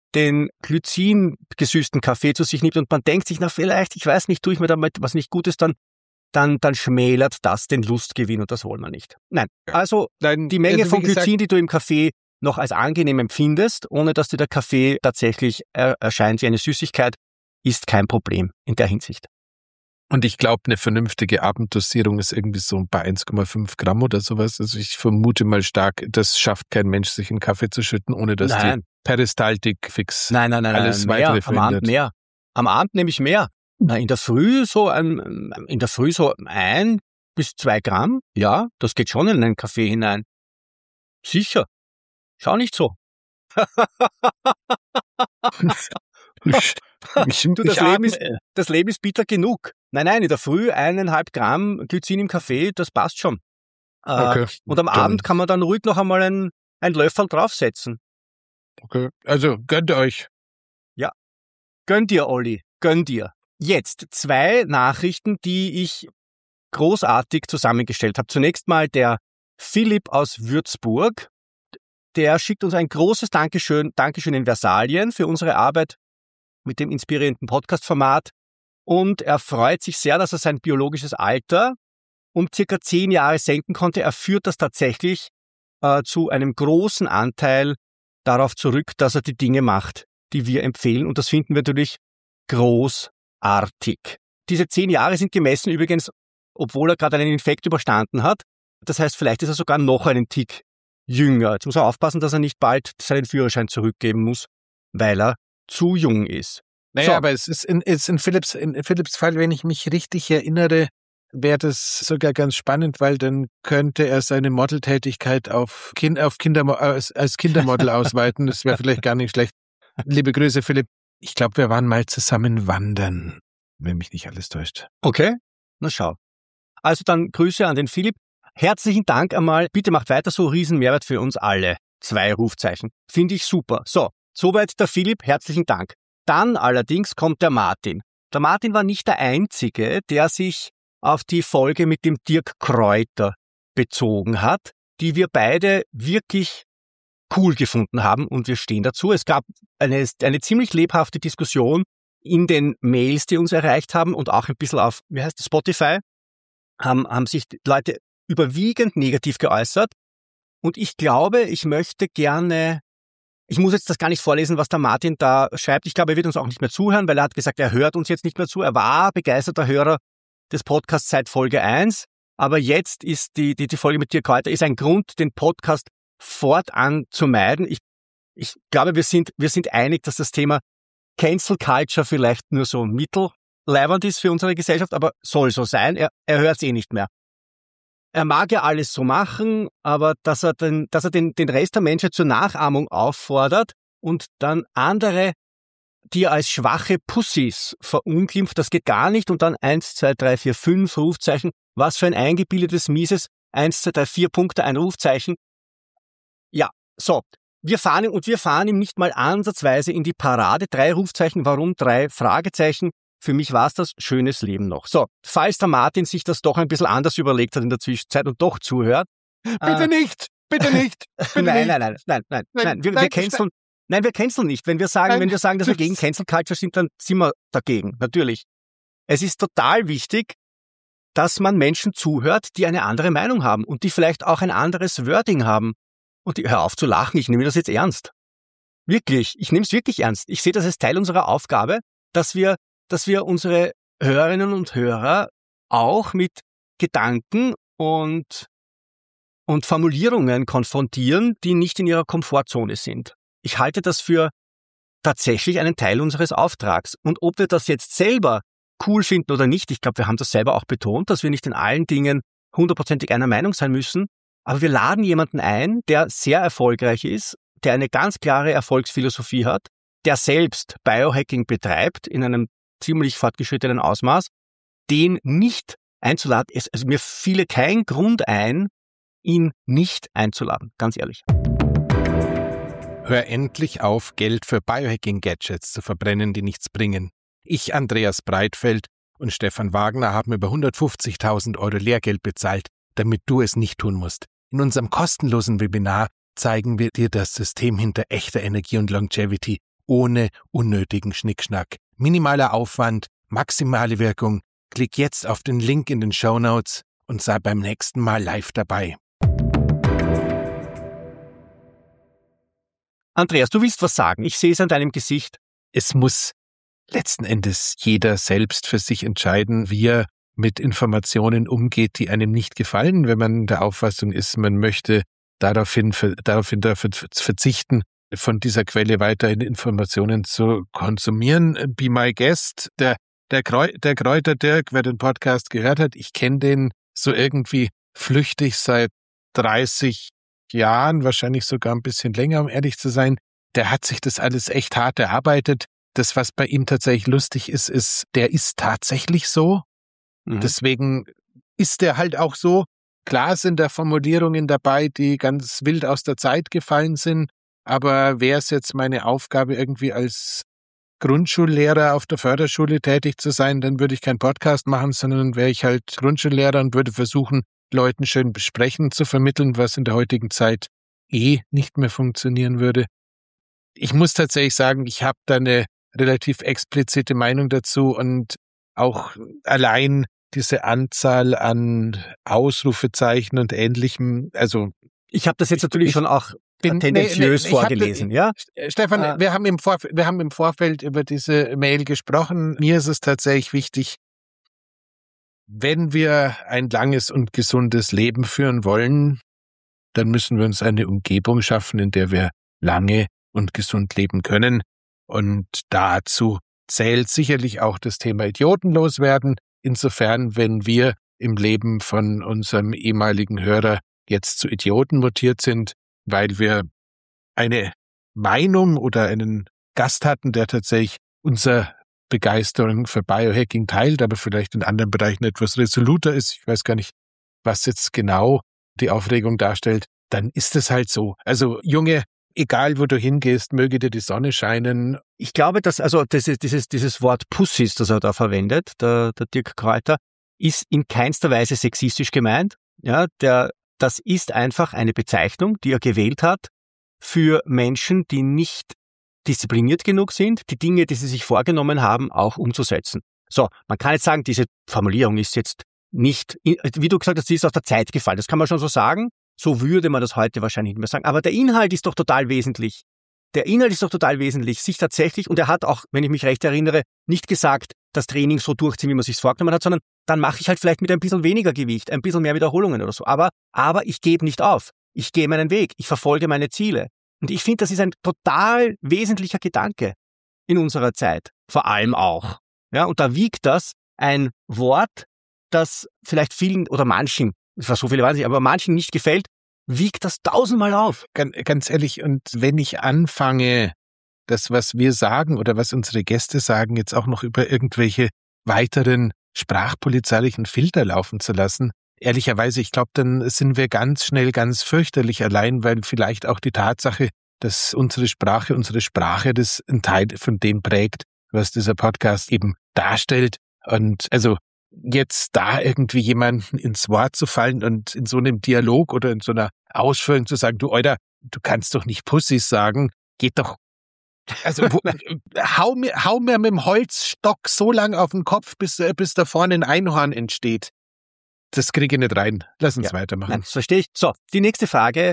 B: den glycingesüßten Kaffee zu sich nimmt und man denkt sich, na vielleicht, ich weiß nicht, tue ich mir damit was nicht Gutes, dann, dann, dann schmälert das den Lustgewinn und das wollen wir nicht. Nein, also
C: Nein,
B: die Menge
C: also
B: von
C: wie gesagt,
B: Glycin, die du im Kaffee noch als angenehm empfindest, ohne dass dir der Kaffee tatsächlich er, erscheint wie eine Süßigkeit, ist kein Problem in der Hinsicht.
C: Und ich glaube, eine vernünftige Abenddosierung ist irgendwie so bei eins Komma fünf Gramm oder sowas. Also ich vermute mal stark, das schafft kein Mensch, sich in Kaffee zu schütten, ohne dass
B: Nein.
C: die Peristaltik fix
B: Nein, nein, nein,
C: alles
B: nein,
C: weitere
B: mehr, am Abend
C: verändert.
B: mehr. Am Abend nehme ich mehr. Na, in der Früh so ein, in der Früh so ein bis zwei Gramm. Ja, das geht schon in einen Kaffee hinein. Sicher. Schau nicht so.
C: ich,
B: Du, das,
C: ich
B: Leben
C: atme-
B: ist, das Leben ist bitter genug. Nein, nein, in der Früh eineinhalb Gramm Glycin im Kaffee, das passt schon. Äh,
C: Okay.
B: Und am
C: Dann-
B: Abend kann man dann ruhig noch einmal einen, einen Löffel draufsetzen.
C: Okay. Also gönnt euch.
B: Gönn dir, Olli, gönn dir. Jetzt zwei Nachrichten, die ich großartig zusammengestellt habe. Zunächst mal der Philipp aus Würzburg. Der schickt uns ein großes Dankeschön, Dankeschön in Versalien für unsere Arbeit mit dem inspirierenden Podcast-Format. Und er freut sich sehr, dass er sein biologisches Alter um circa zehn Jahre senken konnte. Er führt das tatsächlich äh, zu einem großen Anteil darauf zurück, dass er die Dinge macht, die wir empfehlen. Und das finden wir natürlich großartig. Diese zehn Jahre sind gemessen übrigens, obwohl er gerade einen Infekt überstanden hat. Das heißt, vielleicht ist er sogar noch einen Tick jünger. Jetzt muss er aufpassen, dass er nicht bald seinen Führerschein zurückgeben muss, weil er zu jung ist.
C: Naja,
B: So.
C: aber es ist in, ist in Philipps, in Philipps Fall, wenn ich mich richtig erinnere, wäre das sogar ganz spannend, weil dann könnte er seine Modeltätigkeit auf, kind, auf Kinder, als, als Kindermodel ausweiten. Das wäre vielleicht gar nicht schlecht. Liebe Grüße, Philipp. Ich glaube, wir waren mal zusammen wandern, wenn mich nicht alles täuscht.
B: Okay, na schau. Also dann Grüße an den Philipp. Herzlichen Dank einmal. Bitte macht weiter so, Riesenmehrwert für uns alle. Zwei Rufzeichen. Finde ich super. So, soweit der Philipp. Herzlichen Dank. Dann allerdings kommt der Martin. Der Martin war nicht der Einzige, der sich auf die Folge mit dem Dirk Kräuter bezogen hat, die wir beide wirklich cool gefunden haben und wir stehen dazu. Es gab eine, eine ziemlich lebhafte Diskussion in den Mails, die uns erreicht haben und auch ein bisschen auf, wie heißt das, Spotify, haben, haben sich die Leute überwiegend negativ geäußert. Und ich glaube, ich möchte gerne, ich muss jetzt das gar nicht vorlesen, was der Martin da schreibt. Ich glaube, er wird uns auch nicht mehr zuhören, weil er hat gesagt, er hört uns jetzt nicht mehr zu. Er war begeisterter Hörer des Podcasts seit Folge eins. Aber jetzt ist die, die, die Folge mit Dirk Kräuter ist ein Grund, den Podcast fortan zu meiden. Ich, ich glaube, wir sind, wir sind einig, dass das Thema Cancel Culture vielleicht nur so mittelleibernd ist für unsere Gesellschaft, aber soll so sein. Er, er hört es eh nicht mehr. Er mag ja alles so machen, aber dass er den, dass er den, den Rest der Menschheit zur Nachahmung auffordert und dann andere, die er als schwache Pussys verunglimpft, das geht gar nicht. Und dann eins, zwei, drei, vier, fünf Rufzeichen. Was für ein eingebildetes, mieses eins, zwei, drei, vier Punkte, ein Rufzeichen. Ja, so. Wir fahren ihm, und wir fahren ihm nicht mal ansatzweise in die Parade. Drei Rufzeichen, warum? Drei Fragezeichen. Für mich war es das schönes Leben noch. So, falls der Martin sich das doch ein bisschen anders überlegt hat in der Zwischenzeit und doch zuhört.
C: Bitte
B: äh,
C: nicht! Bitte nicht! Bitte
B: nein,
C: nicht.
B: nein, nein, nein, nein,
C: Nein,
B: nein, wir,
C: nein,
B: wir canceln, nein, wir canceln nicht. Wenn wir sagen,
C: Nein,
B: wenn wir sagen, dass wir
C: das-
B: gegen Cancel Culture sind, dann sind wir dagegen. Natürlich. Es ist total wichtig, dass man Menschen zuhört, die eine andere Meinung haben und die vielleicht auch ein anderes Wording haben. Und die, hör auf zu lachen, ich nehme das jetzt ernst. Wirklich, ich nehme es wirklich ernst. Ich sehe das als Teil unserer Aufgabe, dass wir, dass wir unsere Hörerinnen und Hörer auch mit Gedanken und, und Formulierungen konfrontieren, die nicht in ihrer Komfortzone sind. Ich halte das für tatsächlich einen Teil unseres Auftrags. Und ob wir das jetzt selber cool finden oder nicht, ich glaube, wir haben das selber auch betont, dass wir nicht in allen Dingen hundertprozentig einer Meinung sein müssen, aber wir laden jemanden ein, der sehr erfolgreich ist, der eine ganz klare Erfolgsphilosophie hat, der selbst Biohacking betreibt in einem ziemlich fortgeschrittenen Ausmaß, den nicht einzuladen. Es, also mir fiele kein Grund ein, ihn nicht einzuladen, ganz ehrlich.
C: Hör endlich auf, Geld für Biohacking-Gadgets zu verbrennen, die nichts bringen. Ich, Andreas Breitfeld und Stefan Wagner haben über hundertfünfzigtausend Euro Lehrgeld bezahlt, damit du es nicht tun musst. In unserem kostenlosen Webinar zeigen wir dir das System hinter echter Energie und Longevity ohne unnötigen Schnickschnack. Minimaler Aufwand, maximale Wirkung. Klick jetzt auf den Link in den Shownotes und sei beim nächsten Mal live dabei.
B: Andreas, du willst was sagen. Ich sehe es an deinem Gesicht.
C: Es muss letzten Endes jeder selbst für sich entscheiden, wie er mit Informationen umgeht, die einem nicht gefallen, wenn man der Auffassung ist, man möchte daraufhin, daraufhin dafür verzichten, von dieser Quelle weiterhin Informationen zu konsumieren. Be my guest. Der, der, Kräu, der Kräuter Dirk, wer den Podcast gehört hat, ich kenne den so irgendwie flüchtig seit dreißig Jahren, wahrscheinlich sogar ein bisschen länger, um ehrlich zu sein. Der hat sich das alles echt hart erarbeitet. Das, was bei ihm tatsächlich lustig ist, ist, der ist tatsächlich so. Mhm. Deswegen ist der halt auch so. Klar sind da Formulierungen dabei, die ganz wild aus der Zeit gefallen sind. Aber wäre es jetzt meine Aufgabe, irgendwie als Grundschullehrer auf der Förderschule tätig zu sein, dann würde ich keinen Podcast machen, sondern wäre ich halt Grundschullehrer und würde versuchen, Leuten schön besprechen zu vermitteln, was in der heutigen Zeit eh nicht mehr funktionieren würde. Ich muss tatsächlich sagen, ich habe da eine relativ explizite Meinung dazu und auch allein diese Anzahl an Ausrufezeichen und Ähnlichem, also
B: ich habe das jetzt natürlich ich, schon auch bin tendenziös nee, nee, vorgelesen,
C: hab,
B: ja?
C: Stefan, ah. wir haben im Vorf- wir haben im Vorfeld über diese Mail gesprochen. Mir ist es tatsächlich wichtig, wenn wir ein langes und gesundes Leben führen wollen, dann müssen wir uns eine Umgebung schaffen, in der wir lange und gesund leben können. Und dazu zählt sicherlich auch das Thema Idiotenlos werden. Insofern, wenn wir im Leben von unserem ehemaligen Hörer jetzt zu Idioten mutiert sind, weil wir eine Meinung oder einen Gast hatten, der tatsächlich unsere Begeisterung für Biohacking teilt, aber vielleicht in anderen Bereichen etwas resoluter ist, ich weiß gar nicht, was jetzt genau die Aufregung darstellt, dann ist es halt so. Also Junge, egal wo du hingehst, möge dir die Sonne scheinen.
B: Ich glaube, dass also dieses, dieses, dieses Wort Pussys, das er da verwendet, der, der Dirk Kräuter, ist in keinster Weise sexistisch gemeint. Ja, der, das ist einfach eine Bezeichnung, die er gewählt hat für Menschen, die nicht diszipliniert genug sind, die Dinge, die sie sich vorgenommen haben, auch umzusetzen. So, man kann jetzt sagen, diese Formulierung ist jetzt nicht, wie du gesagt hast, sie ist aus der Zeit gefallen. Das kann man schon so sagen. So würde man das heute wahrscheinlich nicht mehr sagen. Aber der Inhalt ist doch total wesentlich. Der Inhalt ist doch total wesentlich, sich tatsächlich, und er hat auch, wenn ich mich recht erinnere, nicht gesagt, das Training so durchziehen, wie man es sich vorgenommen hat, sondern dann mache ich halt vielleicht mit ein bisschen weniger Gewicht, ein bisschen mehr Wiederholungen oder so. Aber, aber ich gebe nicht auf. Ich gehe meinen Weg. Ich verfolge meine Ziele. Und ich finde, das ist ein total wesentlicher Gedanke in unserer Zeit. Vor allem auch. Ja, und da wiegt das ein Wort, das vielleicht vielen oder manchen, so viele waren es nicht, aber manchen nicht gefällt, wiegt das tausendmal auf.
C: Ganz, ganz ehrlich, und wenn ich anfange, das, was wir sagen oder was unsere Gäste sagen, jetzt auch noch über irgendwelche weiteren sprachpolizeilichen Filter laufen zu lassen, ehrlicherweise, ich glaube, dann sind wir ganz schnell ganz fürchterlich allein, weil vielleicht auch die Tatsache, dass unsere Sprache, unsere Sprache, das ein Teil von dem prägt, was dieser Podcast eben darstellt. Und also jetzt da irgendwie jemanden ins Wort zu fallen und in so einem Dialog oder in so einer Ausführung zu sagen, du Alter, du kannst doch nicht Pussys sagen, geht doch. Also wo, hau, mir, hau mir mit dem Holzstock so lang auf den Kopf, bis, bis da vorne ein Einhorn entsteht. Das kriege ich nicht rein. Lass uns ja weitermachen.
B: Nein, das verstehe ich. So, die nächste Frage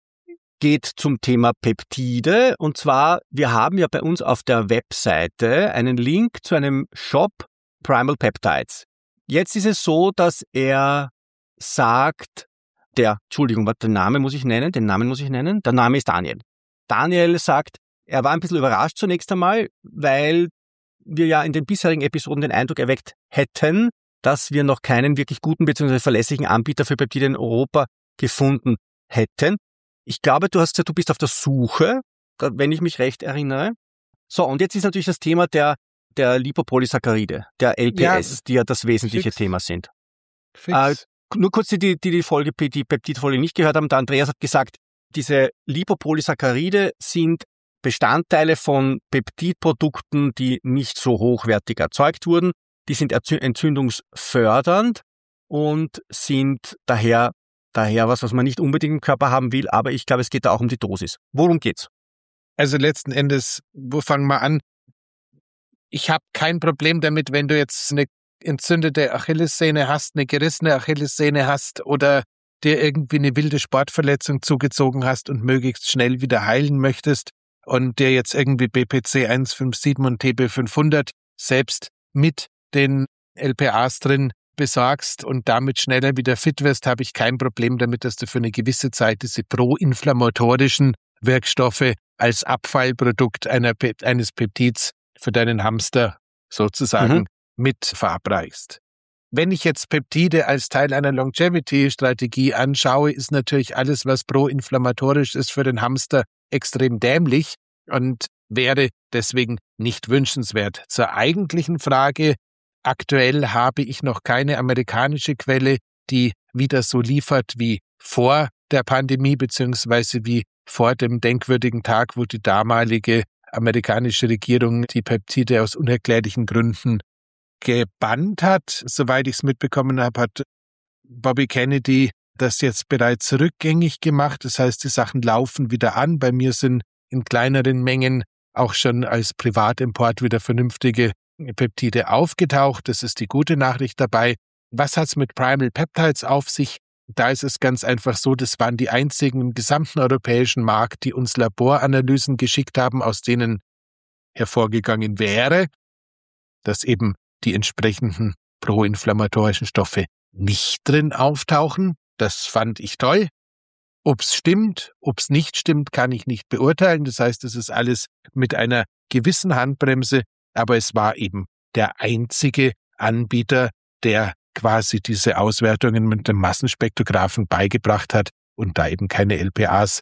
B: geht zum Thema Peptide. Und zwar, wir haben ja bei uns auf der Webseite einen Link zu einem Shop Primal Peptides. Jetzt ist es so, dass er sagt, der, Entschuldigung, was den Namen muss ich nennen? Den Namen muss ich nennen. Der Name ist Daniel. Daniel sagt, er war ein bisschen überrascht zunächst einmal, weil wir ja in den bisherigen Episoden den Eindruck erweckt hätten, dass wir noch keinen wirklich guten bzw. verlässlichen Anbieter für Peptide in Europa gefunden hätten. Ich glaube, du hast gesagt, du bist auf der Suche, wenn ich mich recht erinnere. So, und jetzt ist natürlich das Thema der, der Lipopolysaccharide, der L P S, ja, die ja das wesentliche fix. Thema sind. Äh, nur kurz die, die die Folge, die Peptidfolge nicht gehört haben, der Andreas hat gesagt, diese Lipopolysaccharide sind Bestandteile von Peptidprodukten, die nicht so hochwertig erzeugt wurden. Die sind entzündungsfördernd und sind daher, daher was, was man nicht unbedingt im Körper haben will, aber ich glaube, es geht da auch um die Dosis. Worum geht's?
C: Also letzten Endes, wo fangen wir an? Ich habe kein Problem damit, wenn du jetzt eine entzündete Achillessehne hast, eine gerissene Achillessehne hast oder dir irgendwie eine wilde Sportverletzung zugezogen hast und möglichst schnell wieder heilen möchtest und dir jetzt irgendwie B P C eins fünf sieben und T B fünfhundert selbst mit den L P As drin besorgst und damit schneller wieder fit wirst, habe ich kein Problem damit, dass du für eine gewisse Zeit diese proinflammatorischen Wirkstoffe als Abfallprodukt einer, eines Peptids für deinen Hamster sozusagen mhm. mit verabreichst. Wenn ich jetzt Peptide als Teil einer Longevity-Strategie anschaue, ist natürlich alles, was proinflammatorisch ist für den Hamster, extrem dämlich und wäre deswegen nicht wünschenswert. Zur eigentlichen Frage: Aktuell habe ich noch keine amerikanische Quelle, die wieder so liefert wie vor der Pandemie beziehungsweise wie vor dem denkwürdigen Tag, wo die damalige amerikanische Regierung die Peptide aus unerklärlichen Gründen gebannt hat. Soweit ich es mitbekommen habe, hat Bobby Kennedy das jetzt bereits rückgängig gemacht. Das heißt, die Sachen laufen wieder an. Bei mir sind in kleineren Mengen auch schon als Privatimport wieder vernünftige Peptide aufgetaucht. Das ist die gute Nachricht dabei. Was hat es mit Primal Peptides auf sich? Da ist es ganz einfach so, das waren die einzigen im gesamten europäischen Markt, die uns Laboranalysen geschickt haben, aus denen hervorgegangen wäre, dass eben die entsprechenden proinflammatorischen Stoffe nicht drin auftauchen. Das fand ich toll. Ob es stimmt, ob es nicht stimmt, kann ich nicht beurteilen. Das heißt, es ist alles mit einer gewissen Handbremse, aber es war eben der einzige Anbieter, der quasi diese Auswertungen mit dem Massenspektrographen beigebracht hat und da eben keine L P As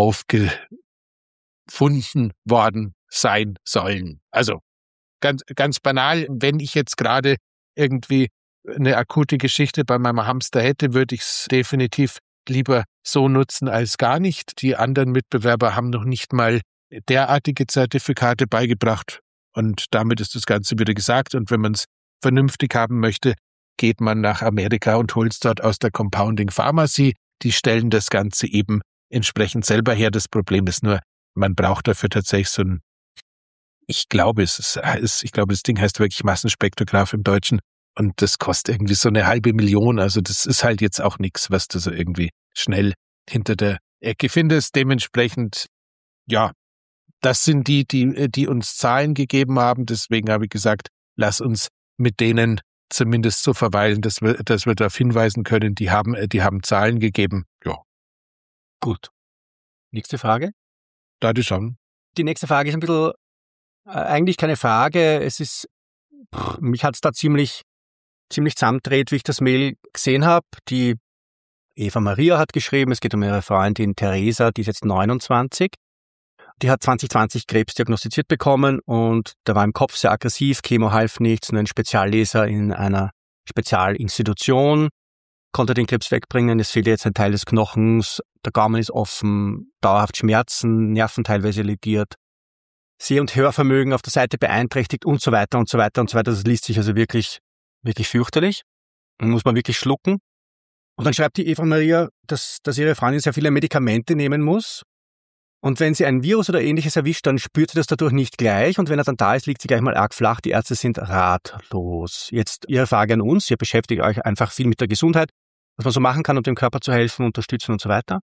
C: aufgefunden worden sein sollen. Also ganz, ganz banal, wenn ich jetzt gerade irgendwie eine akute Geschichte bei meinem Hamster hätte, würde ich es definitiv lieber so nutzen als gar nicht. Die anderen Mitbewerber haben noch nicht mal derartige Zertifikate beigebracht und damit ist das Ganze wieder gesagt. Und wenn man es vernünftig haben möchte, geht man nach Amerika und holt es dort aus der Compounding Pharmacy. Die stellen das Ganze eben entsprechend selber her. Das Problem ist nur, man braucht dafür tatsächlich so ein, ich glaube, es ist, ich glaube, das Ding heißt wirklich Massenspektrograph im Deutschen und das kostet irgendwie so eine halbe Million. Also das ist halt jetzt auch nichts, was du so irgendwie schnell hinter der Ecke findest. Dementsprechend, ja, das sind die, die, die uns Zahlen gegeben haben. Deswegen habe ich gesagt, lass uns mit denen zumindest so verweilen, dass wir, dass wir darauf hinweisen können, die haben, die haben Zahlen gegeben. Ja.
D: Gut. Nächste Frage?
C: Da die schon.
D: Die nächste Frage ist ein bisschen, äh, eigentlich keine Frage. Es ist, pff, mich hat es da ziemlich, ziemlich zusammendreht, wie ich das Mail gesehen habe. Die Eva Maria hat geschrieben, es geht um ihre Freundin Theresa, die ist jetzt neunundzwanzig. Die hat zwanzig zwanzig Krebs diagnostiziert bekommen und da war im Kopf sehr aggressiv, Chemo half nichts, nur ein Spezialleser in einer Spezialinstitution konnte den Krebs wegbringen. Es fehlt jetzt ein Teil des Knochens, der Gaumen ist offen, dauerhaft Schmerzen, Nerven teilweise lediert, Seh- und Hörvermögen auf der Seite beeinträchtigt und so weiter und so weiter und so weiter. Das liest sich also wirklich, wirklich fürchterlich. Da muss man wirklich schlucken. Und dann schreibt die Eva Maria, dass, dass ihre Freundin sehr viele Medikamente nehmen muss. Und wenn sie ein Virus oder Ähnliches erwischt, dann spürt sie das dadurch nicht gleich. Und wenn er dann da ist, liegt sie gleich mal arg flach. Die Ärzte sind ratlos. Jetzt Ihre Frage an uns. Ihr beschäftigt euch einfach viel mit der Gesundheit, was man so machen kann, um dem Körper zu helfen, unterstützen und so weiter.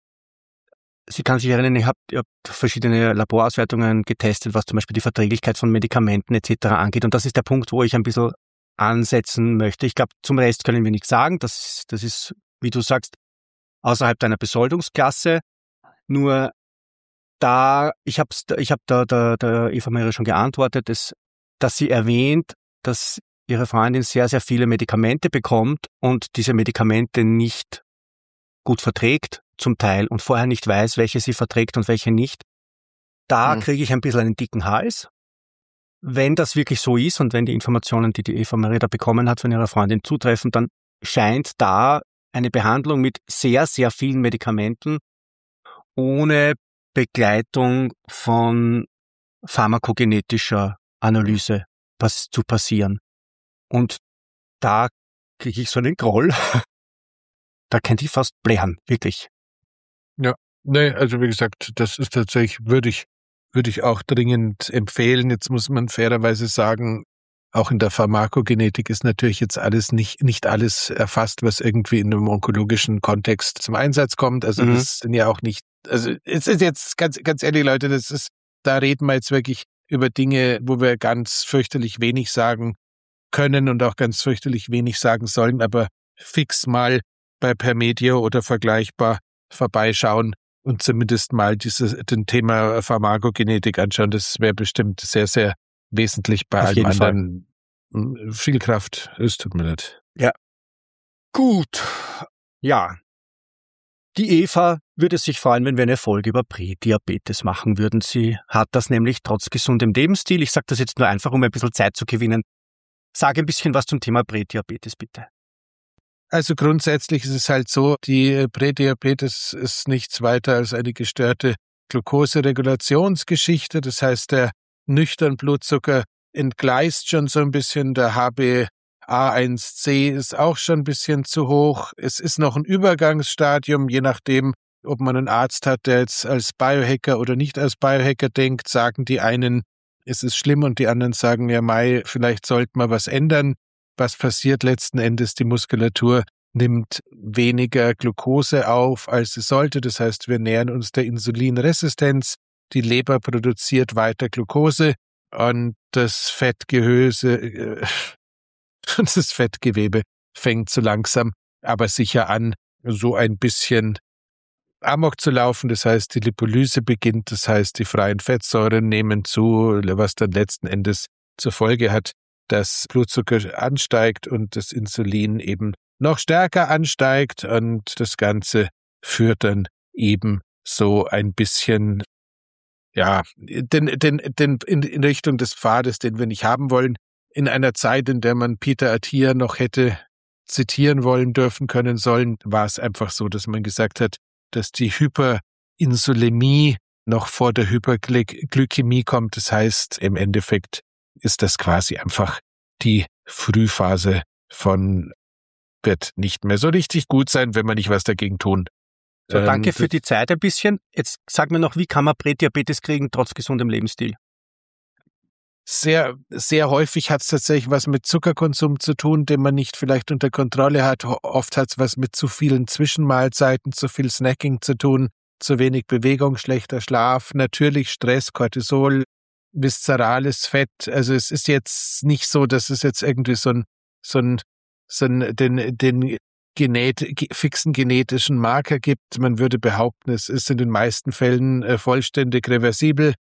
D: Sie kann sich erinnern, ihr habt, ihr habt verschiedene Laborauswertungen getestet, was zum Beispiel die Verträglichkeit von Medikamenten et cetera angeht. Und das ist der Punkt, wo ich ein bisschen ansetzen möchte. Ich glaube, zum Rest können wir nichts sagen. Das, das ist, wie du sagst, außerhalb deiner Besoldungsklasse. Nur Da, ich habe ich hab da, da, da Eva Maria schon geantwortet, dass, dass sie erwähnt, dass ihre Freundin sehr, sehr viele Medikamente bekommt und diese Medikamente nicht gut verträgt, zum Teil, und vorher nicht weiß, welche sie verträgt und welche nicht. Da mhm. kriege ich ein bisschen einen dicken Hals. Wenn das wirklich so ist und wenn die Informationen, die die Eva Maria da bekommen hat von ihrer Freundin, zutreffen, dann scheint da eine Behandlung mit sehr, sehr vielen Medikamenten ohne Begleitung von pharmakogenetischer Analyse was zu passieren. Und da kriege ich so einen Groll. Da könnte ich fast blären, wirklich.
C: Ja, nee, also wie gesagt, das ist tatsächlich, würde ich, würde ich auch dringend empfehlen. Jetzt muss man fairerweise sagen, auch in der Pharmakogenetik ist natürlich jetzt alles nicht, nicht alles erfasst, was irgendwie in einem onkologischen Kontext zum Einsatz kommt. Also mhm. das sind ja auch nicht, also es ist jetzt ganz, ganz ehrlich, Leute, das ist, da reden wir jetzt wirklich über Dinge, wo wir ganz fürchterlich wenig sagen können und auch ganz fürchterlich wenig sagen sollen, aber fix mal bei Permedio oder vergleichbar vorbeischauen und zumindest mal dieses, den Thema Pharmakogenetik anschauen. Das wäre bestimmt sehr, sehr wesentlich bei allem anderen. Fall. Viel Kraft, es tut mir leid.
D: Ja. Gut. Ja. Die Eva würde sich freuen, wenn wir eine Folge über Prädiabetes machen würden. Sie hat das nämlich trotz gesundem Lebensstil. Ich sage das jetzt nur einfach, um ein bisschen Zeit zu gewinnen. Sage ein bisschen was zum Thema Prädiabetes, bitte.
C: Also grundsätzlich ist es halt so, die Prädiabetes ist nichts weiter als eine gestörte Glukoseregulationsgeschichte. Das heißt, der nüchtern Blutzucker entgleist schon so ein bisschen, der H b A eins C ist auch schon ein bisschen zu hoch. Es ist noch ein Übergangsstadium, je nachdem, ob man einen Arzt hat, der jetzt als Biohacker oder nicht als Biohacker denkt, sagen die einen, es ist schlimm und die anderen sagen, ja Mai, vielleicht sollte man was ändern. Was passiert letzten Endes? Die Muskulatur nimmt weniger Glucose auf, als sie sollte. Das heißt, wir nähern uns der Insulinresistenz. Die Leber produziert weiter Glucose und das Fettgehöse, äh, das Fettgewebe fängt so langsam, aber sicher an, so ein bisschen Amok zu laufen. Das heißt, die Lipolyse beginnt. Das heißt, die freien Fettsäuren nehmen zu, was dann letzten Endes zur Folge hat, dass Blutzucker ansteigt und das Insulin eben noch stärker ansteigt und das Ganze führt dann eben so ein bisschen, ja, den, den, den, in, in Richtung des Pfades, den wir nicht haben wollen. In einer Zeit, in der man Peter Attia noch hätte zitieren wollen, dürfen, können, sollen, war es einfach so, dass man gesagt hat, dass die Hyperinsulämie noch vor der Hyperglykämie kommt. Das heißt, im Endeffekt ist das quasi einfach die Frühphase von, wird nicht mehr so richtig gut sein, wenn wir nicht was dagegen tun.
D: So, danke ähm, für die Zeit ein bisschen. Jetzt sag mir noch, wie kann man Prädiabetes kriegen, trotz gesundem Lebensstil?
C: Sehr, sehr häufig hat es tatsächlich was mit Zuckerkonsum zu tun, den man nicht vielleicht unter Kontrolle hat. Oft hat es was mit zu vielen Zwischenmahlzeiten, zu viel Snacking zu tun, zu wenig Bewegung, schlechter Schlaf, natürlich Stress, Cortisol, viszerales Fett. Also es ist jetzt nicht so, dass es jetzt irgendwie so ein, so ein, so ein, den, den genet, fixen genetischen Marker gibt. Man würde behaupten, es ist in den meisten Fällen äh, vollständig reversibel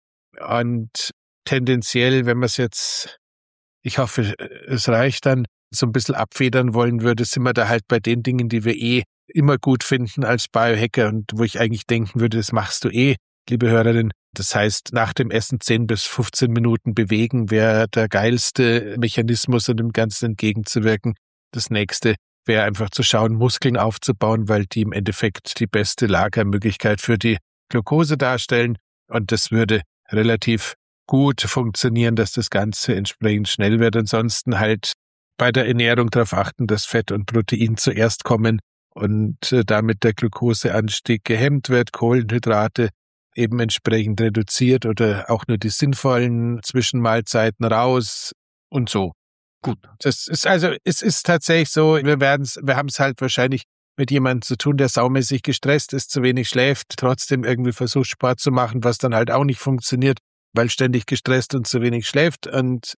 C: und tendenziell, wenn man es jetzt, ich hoffe, es reicht dann, so ein bisschen abfedern wollen würde, sind wir da halt bei den Dingen, die wir eh immer gut finden als Biohacker und wo ich eigentlich denken würde, das machst du eh, liebe Hörerin. Das heißt, nach dem Essen zehn bis fünfzehn Minuten bewegen wäre der geilste Mechanismus, um dem Ganzen entgegenzuwirken. Das nächste wäre einfach zu schauen, Muskeln aufzubauen, weil die im Endeffekt die beste Lagermöglichkeit für die Glucose darstellen. Und das würde relativ gut funktionieren, dass das Ganze entsprechend schnell wird. Ansonsten halt bei der Ernährung darauf achten, dass Fett und Protein zuerst kommen und damit der Glukoseanstieg gehemmt wird, Kohlenhydrate eben entsprechend reduziert oder auch nur die sinnvollen Zwischenmahlzeiten raus und so. Gut. Das ist also, es ist tatsächlich so, wir werden's, wir haben es halt wahrscheinlich mit jemandem zu tun, der saumäßig gestresst ist, zu wenig schläft, trotzdem irgendwie versucht Sport zu machen, was dann halt auch nicht funktioniert, weil ständig gestresst und zu wenig schläft. Und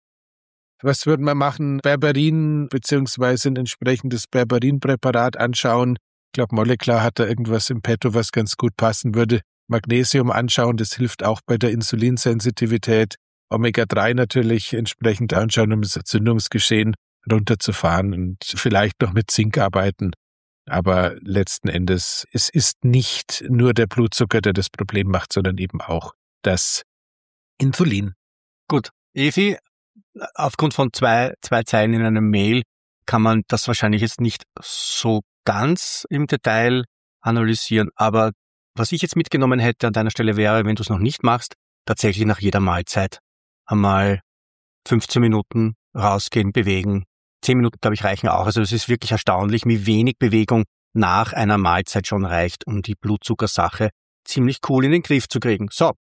C: was würden wir machen? Berberin beziehungsweise ein entsprechendes Berberin-Präparat anschauen. Ich glaube, Molecular hat da irgendwas im Petto, was ganz gut passen würde. Magnesium anschauen, das hilft auch bei der Insulinsensitivität. Omega drei natürlich entsprechend anschauen, um das Entzündungsgeschehen runterzufahren und vielleicht noch mit Zink arbeiten. Aber letzten Endes, es ist nicht nur der Blutzucker, der das Problem macht, sondern eben auch das Insulin.
D: Gut, Evi, aufgrund von zwei, zwei Zeilen in einem Mail kann man das wahrscheinlich jetzt nicht so ganz im Detail analysieren, aber was ich jetzt mitgenommen hätte an deiner Stelle wäre, wenn du es noch nicht machst, tatsächlich nach jeder Mahlzeit einmal fünfzehn Minuten rausgehen, bewegen. zehn Minuten, glaube ich, reichen auch. Also es ist wirklich erstaunlich, wie wenig Bewegung nach einer Mahlzeit schon reicht, um die Blutzuckersache ziemlich cool in den Griff zu kriegen. So,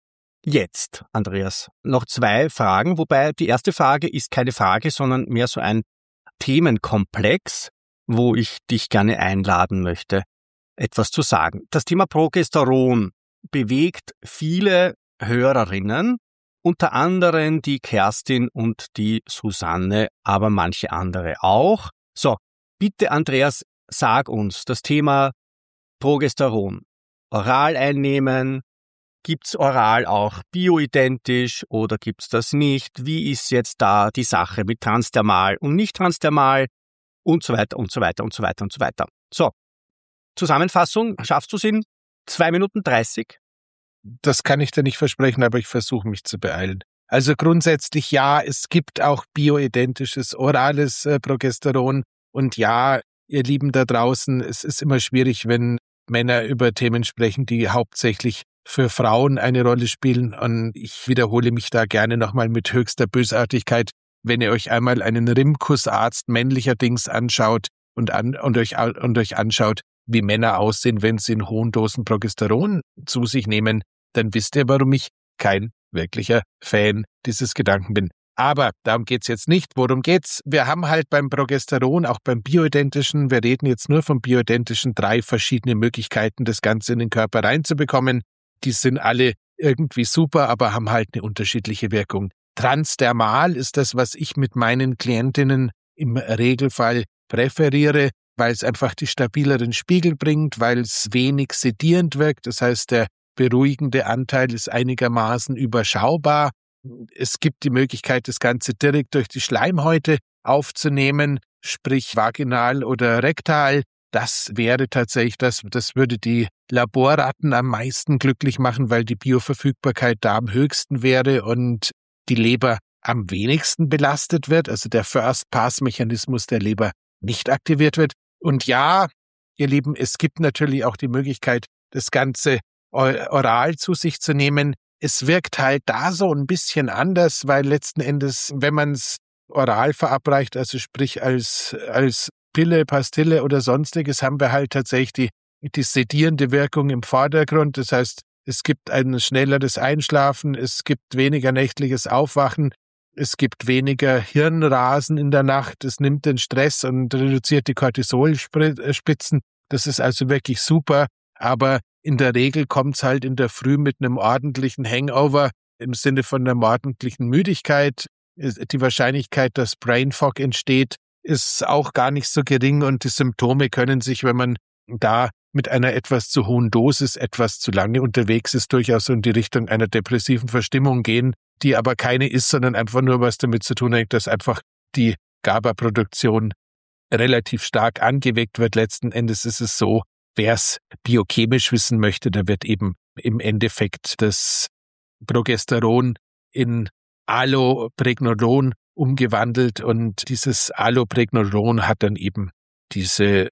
D: Jetzt, Andreas, noch zwei Fragen, wobei die erste Frage ist keine Frage, sondern mehr so ein Themenkomplex, wo ich dich gerne einladen möchte, etwas zu sagen. Das Thema Progesteron bewegt viele Hörerinnen, unter anderem die Kerstin und die Susanne, aber manche andere auch. So, bitte Andreas, sag uns das Thema Progesteron. Oral einnehmen, gibt's oral auch bioidentisch oder gibt's das nicht? Wie ist jetzt da die Sache mit transdermal und nicht transdermal und so weiter und so weiter und so weiter und so weiter. So, Zusammenfassung, schaffst du es in zwei Minuten dreißig?
C: Das kann ich dir nicht versprechen, aber ich versuche mich zu beeilen. Also grundsätzlich ja, es gibt auch bioidentisches orales äh, Progesteron und ja, ihr Lieben da draußen, es ist immer schwierig, wenn Männer über Themen sprechen, die hauptsächlich für Frauen eine Rolle spielen und ich wiederhole mich da gerne nochmal mit höchster Bösartigkeit, wenn ihr euch einmal einen Rimkus-Arzt männlicher Dings anschaut und, an, und, euch, und euch anschaut, wie Männer aussehen, wenn sie in hohen Dosen Progesteron zu sich nehmen, dann wisst ihr, warum ich kein wirklicher Fan dieses Gedanken bin. Aber darum geht's jetzt nicht. Worum geht's? Wir haben halt beim Progesteron, auch beim bioidentischen, wir reden jetzt nur vom bioidentischen, drei verschiedene Möglichkeiten, das Ganze in den Körper reinzubekommen. Die sind alle irgendwie super, aber haben halt eine unterschiedliche Wirkung. Transdermal ist das, was ich mit meinen Klientinnen im Regelfall präferiere, weil es einfach die stabileren Spiegel bringt, weil es wenig sedierend wirkt. Das heißt, der beruhigende Anteil ist einigermaßen überschaubar. Es gibt die Möglichkeit, das Ganze direkt durch die Schleimhäute aufzunehmen, sprich vaginal oder rektal. Das wäre tatsächlich das, das würde die Laborratten am meisten glücklich machen, weil die Bioverfügbarkeit da am höchsten wäre und die Leber am wenigsten belastet wird, also der First-Pass-Mechanismus der Leber nicht aktiviert wird. Und ja, ihr Lieben, es gibt natürlich auch die Möglichkeit, das Ganze oral zu sich zu nehmen. Es wirkt halt da so ein bisschen anders, weil letzten Endes, wenn man es oral verabreicht, also sprich als, als Pille, Pastille oder sonstiges, haben wir halt tatsächlich die, die sedierende Wirkung im Vordergrund. Das heißt, es gibt ein schnelleres Einschlafen, es gibt weniger nächtliches Aufwachen, es gibt weniger Hirnrasen in der Nacht, es nimmt den Stress und reduziert die Cortisolspitzen. Das ist also wirklich super, aber in der Regel kommt's halt in der Früh mit einem ordentlichen Hangover im Sinne von einer ordentlichen Müdigkeit. Die Wahrscheinlichkeit, dass Brain Fog entsteht, ist auch gar nicht so gering und die Symptome können sich, wenn man da mit einer etwas zu hohen Dosis etwas zu lange unterwegs ist, durchaus in die Richtung einer depressiven Verstimmung gehen, die aber keine ist, sondern einfach nur was damit zu tun hat, dass einfach die GABA-Produktion relativ stark angeweckt wird. Letzten Endes ist es so, wer es biochemisch wissen möchte, da wird eben im Endeffekt das Progesteron in Allopregnolon umgewandelt und dieses Allopregnolon hat dann eben diese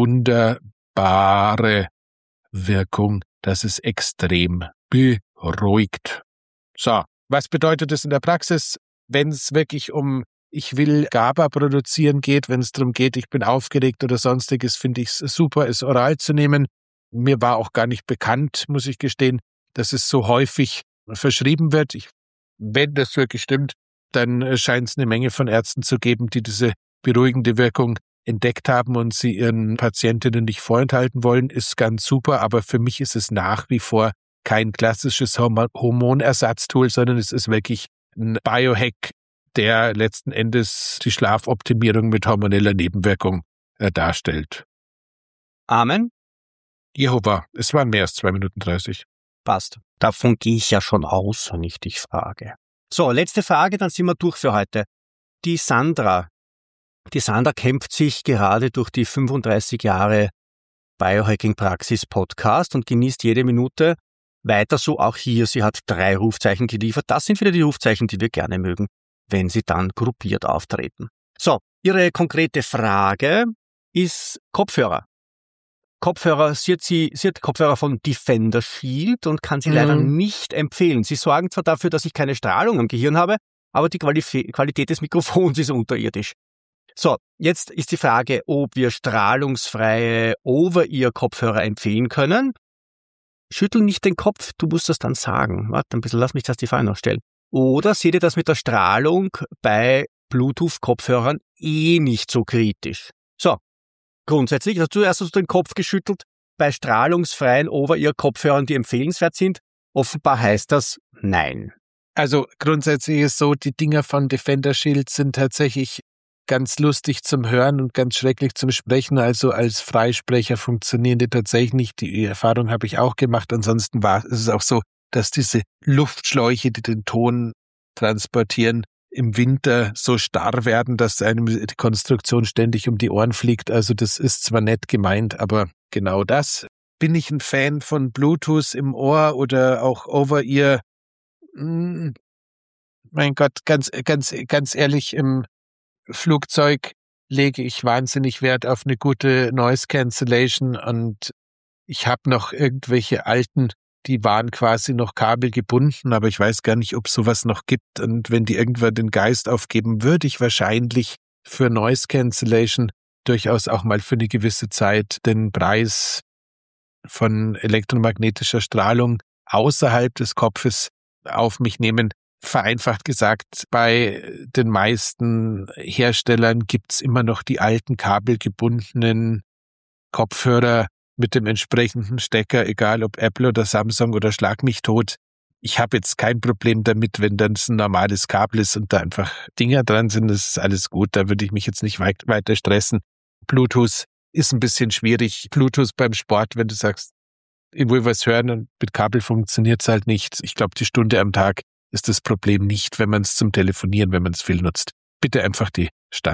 C: wunderbare Wirkung, dass es extrem beruhigt. So, was bedeutet das in der Praxis, wenn es wirklich um ich will GABA produzieren geht, wenn es darum geht, ich bin aufgeregt oder sonstiges, finde ich es super, es oral zu nehmen. Mir war auch gar nicht bekannt, muss ich gestehen, dass es so häufig verschrieben wird. Ich, wenn das wirklich stimmt, dann scheint es eine Menge von Ärzten zu geben, die diese beruhigende Wirkung entdeckt haben und sie ihren Patientinnen nicht vorenthalten wollen, ist ganz super. Aber für mich ist es nach wie vor kein klassisches Hormonersatztool, sondern es ist wirklich ein Biohack, der letzten Endes die Schlafoptimierung mit hormoneller Nebenwirkung äh, darstellt.
D: Amen.
C: Jehova, es waren mehr als zwei Minuten dreißig.
D: Passt. Davon gehe ich ja schon aus, wenn ich dich frage. So, letzte Frage, dann sind wir durch für heute. Die Sandra. Die Sandra kämpft sich gerade durch die fünfunddreißig Jahre Biohacking-Praxis-Podcast und genießt jede Minute. Weiter so auch hier. Sie hat drei Rufzeichen geliefert. Das sind wieder die Rufzeichen, die wir gerne mögen, wenn sie dann gruppiert auftreten. So, ihre konkrete Frage ist Kopfhörer. Kopfhörer, sie hat, sie, sie hat Kopfhörer von Defender Shield und kann sie mhm. leider nicht empfehlen. Sie sorgen zwar dafür, dass ich keine Strahlung am Gehirn habe, aber die Quali- Qualität des Mikrofons ist unterirdisch. So, jetzt ist die Frage, ob wir strahlungsfreie Over-Ear-Kopfhörer empfehlen können. schüttel nicht den Kopf, du musst das dann sagen. Warte ein bisschen, lass mich das die Frage noch stellen. Oder seht ihr das mit der Strahlung bei Bluetooth-Kopfhörern eh nicht so kritisch? So, grundsätzlich, also zuerst hast du den Kopf geschüttelt, bei strahlungsfreien Over-Ear-Kopfhörern, die empfehlenswert sind. Offenbar heißt das nein.
C: Also grundsätzlich ist so, die Dinger von Defender Shield sind tatsächlich ganz lustig zum Hören und ganz schrecklich zum Sprechen. Also als Freisprecher funktionieren die tatsächlich nicht. Die Erfahrung habe ich auch gemacht. Ansonsten war es ist auch so, dass diese Luftschläuche, die den Ton transportieren, im Winter so starr werden, dass einem die Konstruktion ständig um die Ohren fliegt. Also das ist zwar nett gemeint, aber genau das. Bin ich ein Fan von Bluetooth im Ohr oder auch Over-Ear? Hm, mein Gott, ganz, ganz, ganz ehrlich, im Flugzeug lege ich wahnsinnig Wert auf eine gute Noise Cancellation und ich habe noch irgendwelche alten, die waren quasi noch kabelgebunden, aber ich weiß gar nicht, ob sowas noch gibt. Und wenn die irgendwann den Geist aufgeben, würde ich wahrscheinlich für Noise Cancellation durchaus auch mal für eine gewisse Zeit den Preis von elektromagnetischer Strahlung außerhalb des Kopfes auf mich nehmen. Vereinfacht gesagt, bei den meisten Herstellern gibt's immer noch die alten kabelgebundenen Kopfhörer mit dem entsprechenden Stecker, egal ob Apple oder Samsung oder Schlag mich tot. Ich habe jetzt kein Problem damit, wenn dann ein normales Kabel ist und da einfach Dinger dran sind, das ist alles gut, da würde ich mich jetzt nicht weit, weiter stressen. Bluetooth ist ein bisschen schwierig. Bluetooth beim Sport, wenn du sagst, ich will was hören und mit Kabel funktioniert's halt nicht. Ich glaube, die Stunde am Tag ist das Problem nicht, wenn man es zum Telefonieren, wenn man es viel nutzt. Bitte einfach die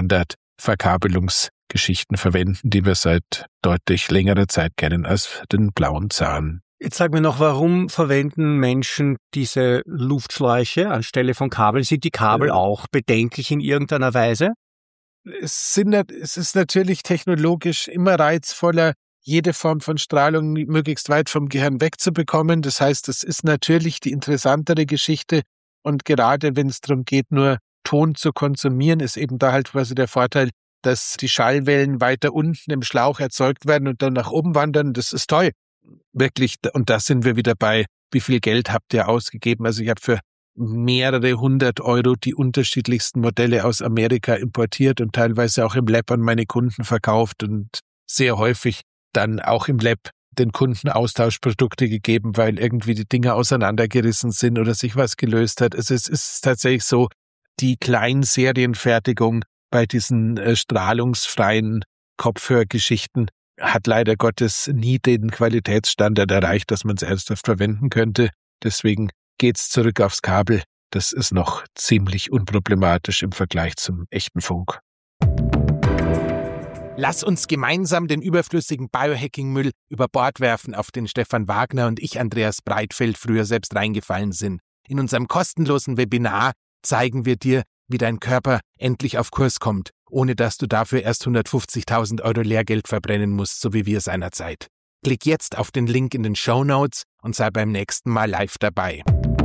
C: Standard-Verkabelungsgeschichten verwenden, die wir seit deutlich längerer Zeit kennen als den blauen Zahn.
D: Jetzt sag mir noch, warum verwenden Menschen diese Luftschläuche anstelle von Kabeln? Sind die Kabel ja. auch bedenklich in irgendeiner Weise?
C: Es, sind, es ist natürlich technologisch immer reizvoller, jede Form von Strahlung möglichst weit vom Gehirn wegzubekommen. Das heißt, es ist natürlich die interessantere Geschichte. Und gerade wenn es darum geht, nur Ton zu konsumieren, ist eben da halt quasi der Vorteil, dass die Schallwellen weiter unten im Schlauch erzeugt werden und dann nach oben wandern. Das ist toll. Wirklich. Und da sind wir wieder bei, wie viel Geld habt ihr ausgegeben? Also ich habe für mehrere hundert Euro die unterschiedlichsten Modelle aus Amerika importiert und teilweise auch im Lab an meine Kunden verkauft und sehr häufig dann auch im Lab den Kunden Austauschprodukte gegeben, weil irgendwie die Dinger auseinandergerissen sind oder sich was gelöst hat. Also es ist tatsächlich so, die Kleinserienfertigung bei diesen äh, strahlungsfreien Kopfhörgeschichten hat leider Gottes nie den Qualitätsstandard erreicht, dass man es ernsthaft verwenden könnte. Deswegen geht's zurück aufs Kabel. Das ist noch ziemlich unproblematisch im Vergleich zum echten Funk. Lass uns gemeinsam den überflüssigen Biohacking-Müll über Bord werfen, auf den Stefan Wagner und ich, Andreas Breitfeld, früher selbst reingefallen sind. In unserem kostenlosen Webinar zeigen wir dir, wie dein Körper endlich auf Kurs kommt, ohne dass du dafür erst hundertfünfzigtausend Euro Lehrgeld verbrennen musst, so wie wir seinerzeit. Klick jetzt auf den Link in den Shownotes und sei beim nächsten Mal live dabei.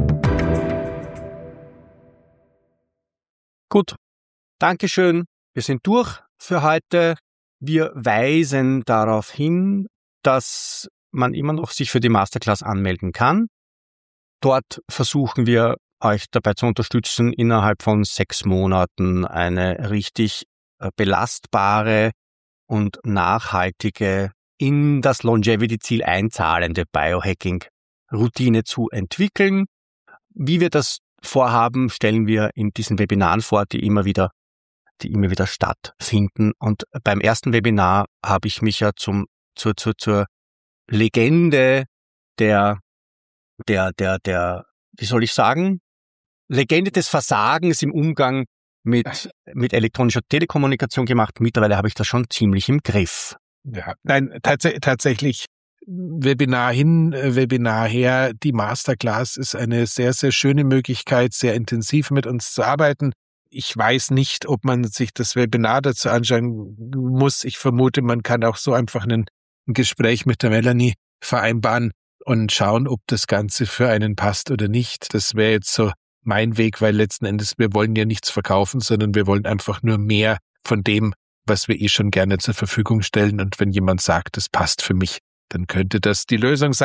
D: Gut, Dankeschön. Wir sind durch für heute. Wir weisen darauf hin, dass man immer noch sich für die Masterclass anmelden kann. Dort versuchen wir, euch dabei zu unterstützen, innerhalb von sechs Monaten eine richtig belastbare und nachhaltige, in das Longevity-Ziel einzahlende Biohacking-Routine zu entwickeln. Wie wir das vorhaben, stellen wir in diesen Webinaren vor, die immer wieder die immer wieder stattfinden. Und beim ersten Webinar habe ich mich ja zum, zur, zur, zur Legende der, der, der, der, wie soll ich sagen, Legende des Versagens im Umgang mit, mit elektronischer Telekommunikation gemacht. Mittlerweile habe ich das schon ziemlich im Griff.
C: Ja, nein, tats- tatsächlich Webinar hin, Webinar her. Die Masterclass ist eine sehr, sehr schöne Möglichkeit, sehr intensiv mit uns zu arbeiten. Ich weiß nicht, ob man sich das Webinar dazu anschauen muss. Ich vermute, man kann auch so einfach ein Gespräch mit der Melanie vereinbaren und schauen, ob das Ganze für einen passt oder nicht. Das wäre jetzt so mein Weg, weil letzten Endes, wir wollen ja nichts verkaufen, sondern wir wollen einfach nur mehr von dem, was wir eh schon gerne zur Verfügung stellen. Und wenn jemand sagt, das passt für mich, dann könnte das die Lösung sein.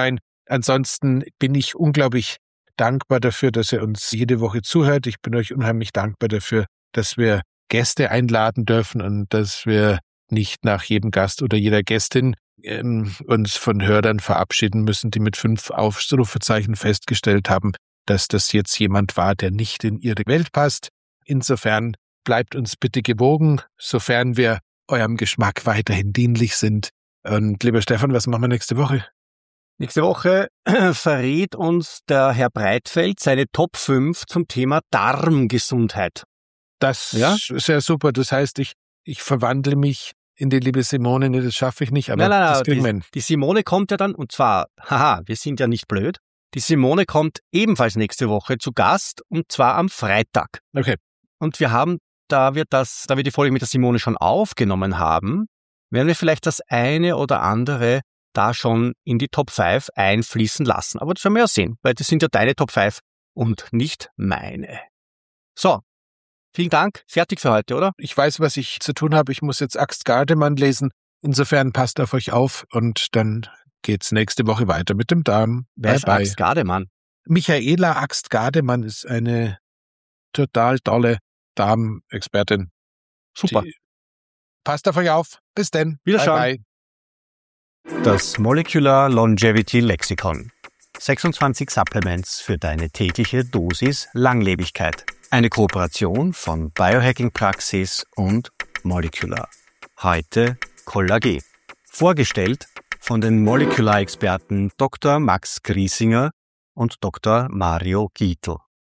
C: Ansonsten bin ich unglaublich dankbar dafür, dass ihr uns jede Woche zuhört. Ich bin euch unheimlich dankbar dafür, dass wir Gäste einladen dürfen und dass wir nicht nach jedem Gast oder jeder Gästin ähm, uns von Hörern verabschieden müssen, die mit fünf Ausrufezeichen festgestellt haben, dass das jetzt jemand war, der nicht in ihre Welt passt. Insofern bleibt uns bitte gewogen, sofern wir eurem Geschmack weiterhin dienlich sind. Und lieber Stefan, was machen wir nächste Woche?
D: Nächste Woche verrät uns der Herr Breitfeld seine Top fünf zum Thema Darmgesundheit.
C: Das
D: Ja?
C: ist ja super. Das heißt, ich, ich verwandle mich in die liebe Simone. Nee, das schaffe ich nicht, aber
D: Nein, nein,
C: das
D: nein,
C: kriegen wir
D: die,
C: hin.
D: die Simone kommt ja dann, und zwar, haha, wir sind ja nicht blöd, die Simone kommt ebenfalls nächste Woche zu Gast, und zwar am Freitag.
C: Okay.
D: Und wir haben, da wir das, da wir die Folge mit der Simone schon aufgenommen haben, werden wir vielleicht das eine oder andere da schon in die Top fünf einfließen lassen. Aber das werden wir ja sehen, weil das sind ja deine Top fünf und nicht meine. So, vielen Dank. Fertig für heute, oder?
C: Ich weiß, was ich zu tun habe. Ich muss jetzt Axt Gardemann lesen. Insofern passt auf euch auf und dann geht's nächste Woche weiter mit dem Darm.
D: Wer
C: Bye
D: ist
C: bye.
D: Axt Gardemann?
C: Michaela Axt Gardemann ist eine total tolle Darmexpertin.
D: Super.
C: Die, passt auf euch auf. Bis denn.
D: Wiederschauen.
C: Bye bye.
D: Das Molecular Longevity Lexikon. sechsundzwanzig Supplements für deine tägliche Dosis Langlebigkeit. Eine Kooperation von Biohacking Praxis und Molecular. Heute Kollagen. Vorgestellt von den Molecular-Experten Doktor Max Griesinger und Doktor Mario Gietl.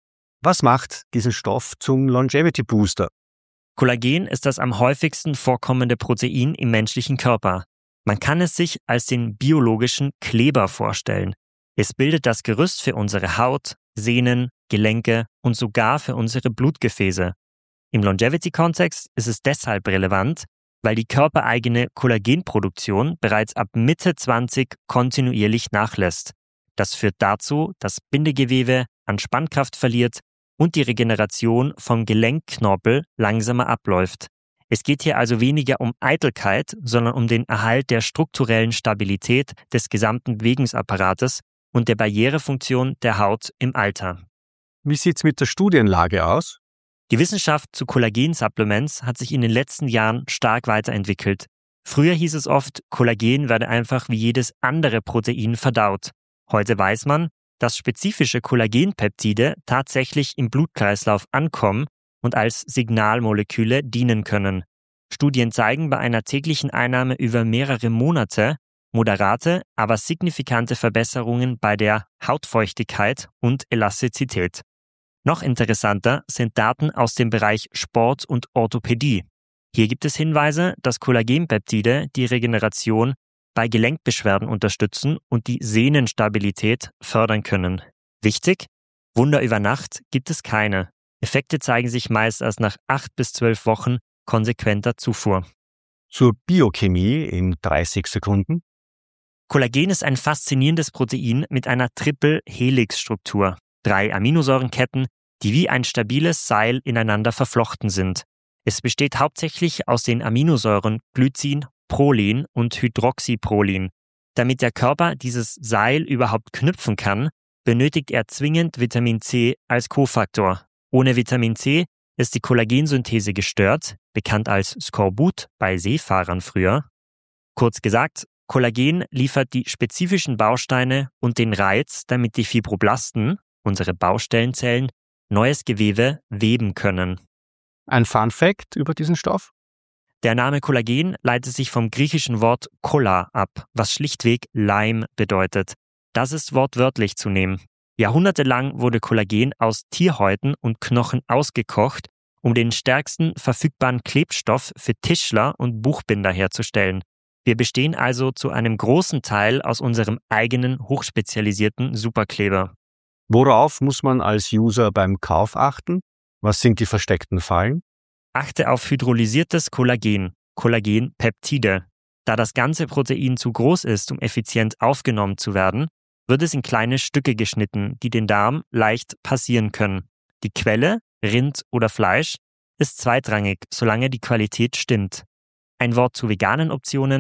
D: Was macht diesen Stoff zum Longevity Booster?
E: Kollagen ist das am häufigsten vorkommende Protein im menschlichen Körper. Man kann es sich als den biologischen Kleber vorstellen. Es bildet das Gerüst für unsere Haut, Sehnen, Gelenke und sogar für unsere Blutgefäße. Im Longevity-Kontext ist es deshalb relevant, weil die körpereigene Kollagenproduktion bereits ab Mitte zwanzig kontinuierlich nachlässt. Das führt dazu, dass Bindegewebe an Spannkraft verliert und die Regeneration vom Gelenkknorpel langsamer abläuft. Es geht hier also weniger um Eitelkeit, sondern um den Erhalt der strukturellen Stabilität des gesamten Bewegungsapparates und der Barrierefunktion der Haut im Alter.
D: Wie sieht's mit der Studienlage aus?
E: Die Wissenschaft zu Kollagensupplements hat sich in den letzten Jahren stark weiterentwickelt. Früher hieß es oft, Kollagen werde einfach wie jedes andere Protein verdaut. Heute weiß man, dass spezifische Kollagenpeptide tatsächlich im Blutkreislauf ankommen und als Signalmoleküle dienen können. Studien zeigen bei einer täglichen Einnahme über mehrere Monate moderate, aber signifikante Verbesserungen bei der Hautfeuchtigkeit und Elastizität. Noch interessanter sind Daten aus dem Bereich Sport und Orthopädie. Hier gibt es Hinweise, dass Kollagenpeptide die Regeneration bei Gelenkbeschwerden unterstützen und die Sehnenstabilität fördern können. Wichtig: Wunder über Nacht gibt es keine. Effekte zeigen sich meist erst nach acht bis zwölf Wochen konsequenter Zufuhr.
D: Zur Biochemie in dreißig Sekunden.
E: Kollagen ist ein faszinierendes Protein mit einer Triple-Helix-Struktur. Drei Aminosäurenketten, die wie ein stabiles Seil ineinander verflochten sind. Es besteht hauptsächlich aus den Aminosäuren Glycin, Prolin und Hydroxyprolin. Damit der Körper dieses Seil überhaupt knüpfen kann, benötigt er zwingend Vitamin C als Kofaktor. Ohne Vitamin C ist die Kollagensynthese gestört, bekannt als Skorbut bei Seefahrern früher. Kurz gesagt, Kollagen liefert die spezifischen Bausteine und den Reiz, damit die Fibroblasten, unsere Baustellenzellen, neues Gewebe weben können.
D: Ein Fun Fact über diesen Stoff?
E: Der Name Kollagen leitet sich vom griechischen Wort kolla ab, was schlichtweg Leim bedeutet. Das ist wortwörtlich zu nehmen. Jahrhundertelang wurde Kollagen aus Tierhäuten und Knochen ausgekocht, um den stärksten verfügbaren Klebstoff für Tischler und Buchbinder herzustellen. Wir bestehen also zu einem großen Teil aus unserem eigenen hochspezialisierten Superkleber.
D: Worauf muss man als User beim Kauf achten? Was sind die versteckten Fallen?
E: Achte auf hydrolysiertes Kollagen, Kollagenpeptide. Da das ganze Protein zu groß ist, um effizient aufgenommen zu werden, wird es in kleine Stücke geschnitten, die den Darm leicht passieren können. Die Quelle, Rind oder Fleisch, ist zweitrangig, solange die Qualität stimmt. Ein Wort zu veganen Optionen.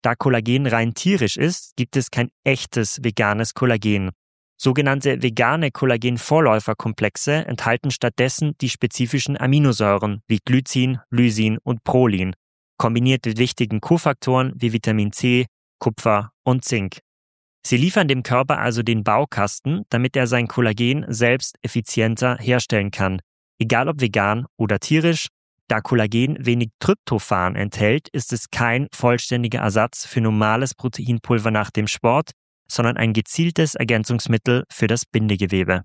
E: Da Kollagen rein tierisch ist, gibt es kein echtes veganes Kollagen. Sogenannte vegane Kollagen-Vorläuferkomplexe enthalten stattdessen die spezifischen Aminosäuren wie Glycin, Lysin und Prolin, kombiniert mit wichtigen Kofaktoren wie Vitamin C, Kupfer und Zink. Sie liefern dem Körper also den Baukasten, damit er sein Kollagen selbst effizienter herstellen kann, egal ob vegan oder tierisch. Da Kollagen wenig Tryptophan enthält, ist es kein vollständiger Ersatz für normales Proteinpulver nach dem Sport, sondern ein gezieltes Ergänzungsmittel für das Bindegewebe.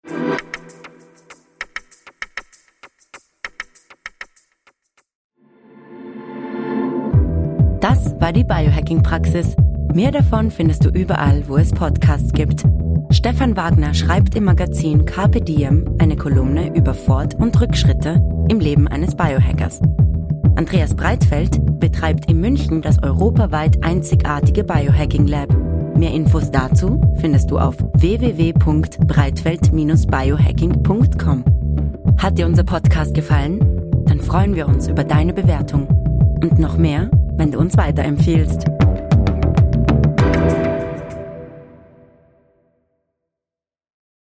A: Das war die Biohacking-Praxis. Mehr davon findest du überall, wo es Podcasts gibt. Stefan Wagner schreibt im Magazin Carpe Diem eine Kolumne über Fort- und Rückschritte im Leben eines Biohackers. Andreas Breitfeld betreibt in München das europaweit einzigartige Biohacking Lab. Mehr Infos dazu findest du auf w w w punkt breitfeld Bindestrich biohacking punkt com. Hat dir unser Podcast gefallen? Dann freuen wir uns über deine Bewertung. Und noch mehr, wenn du uns weiterempfiehlst.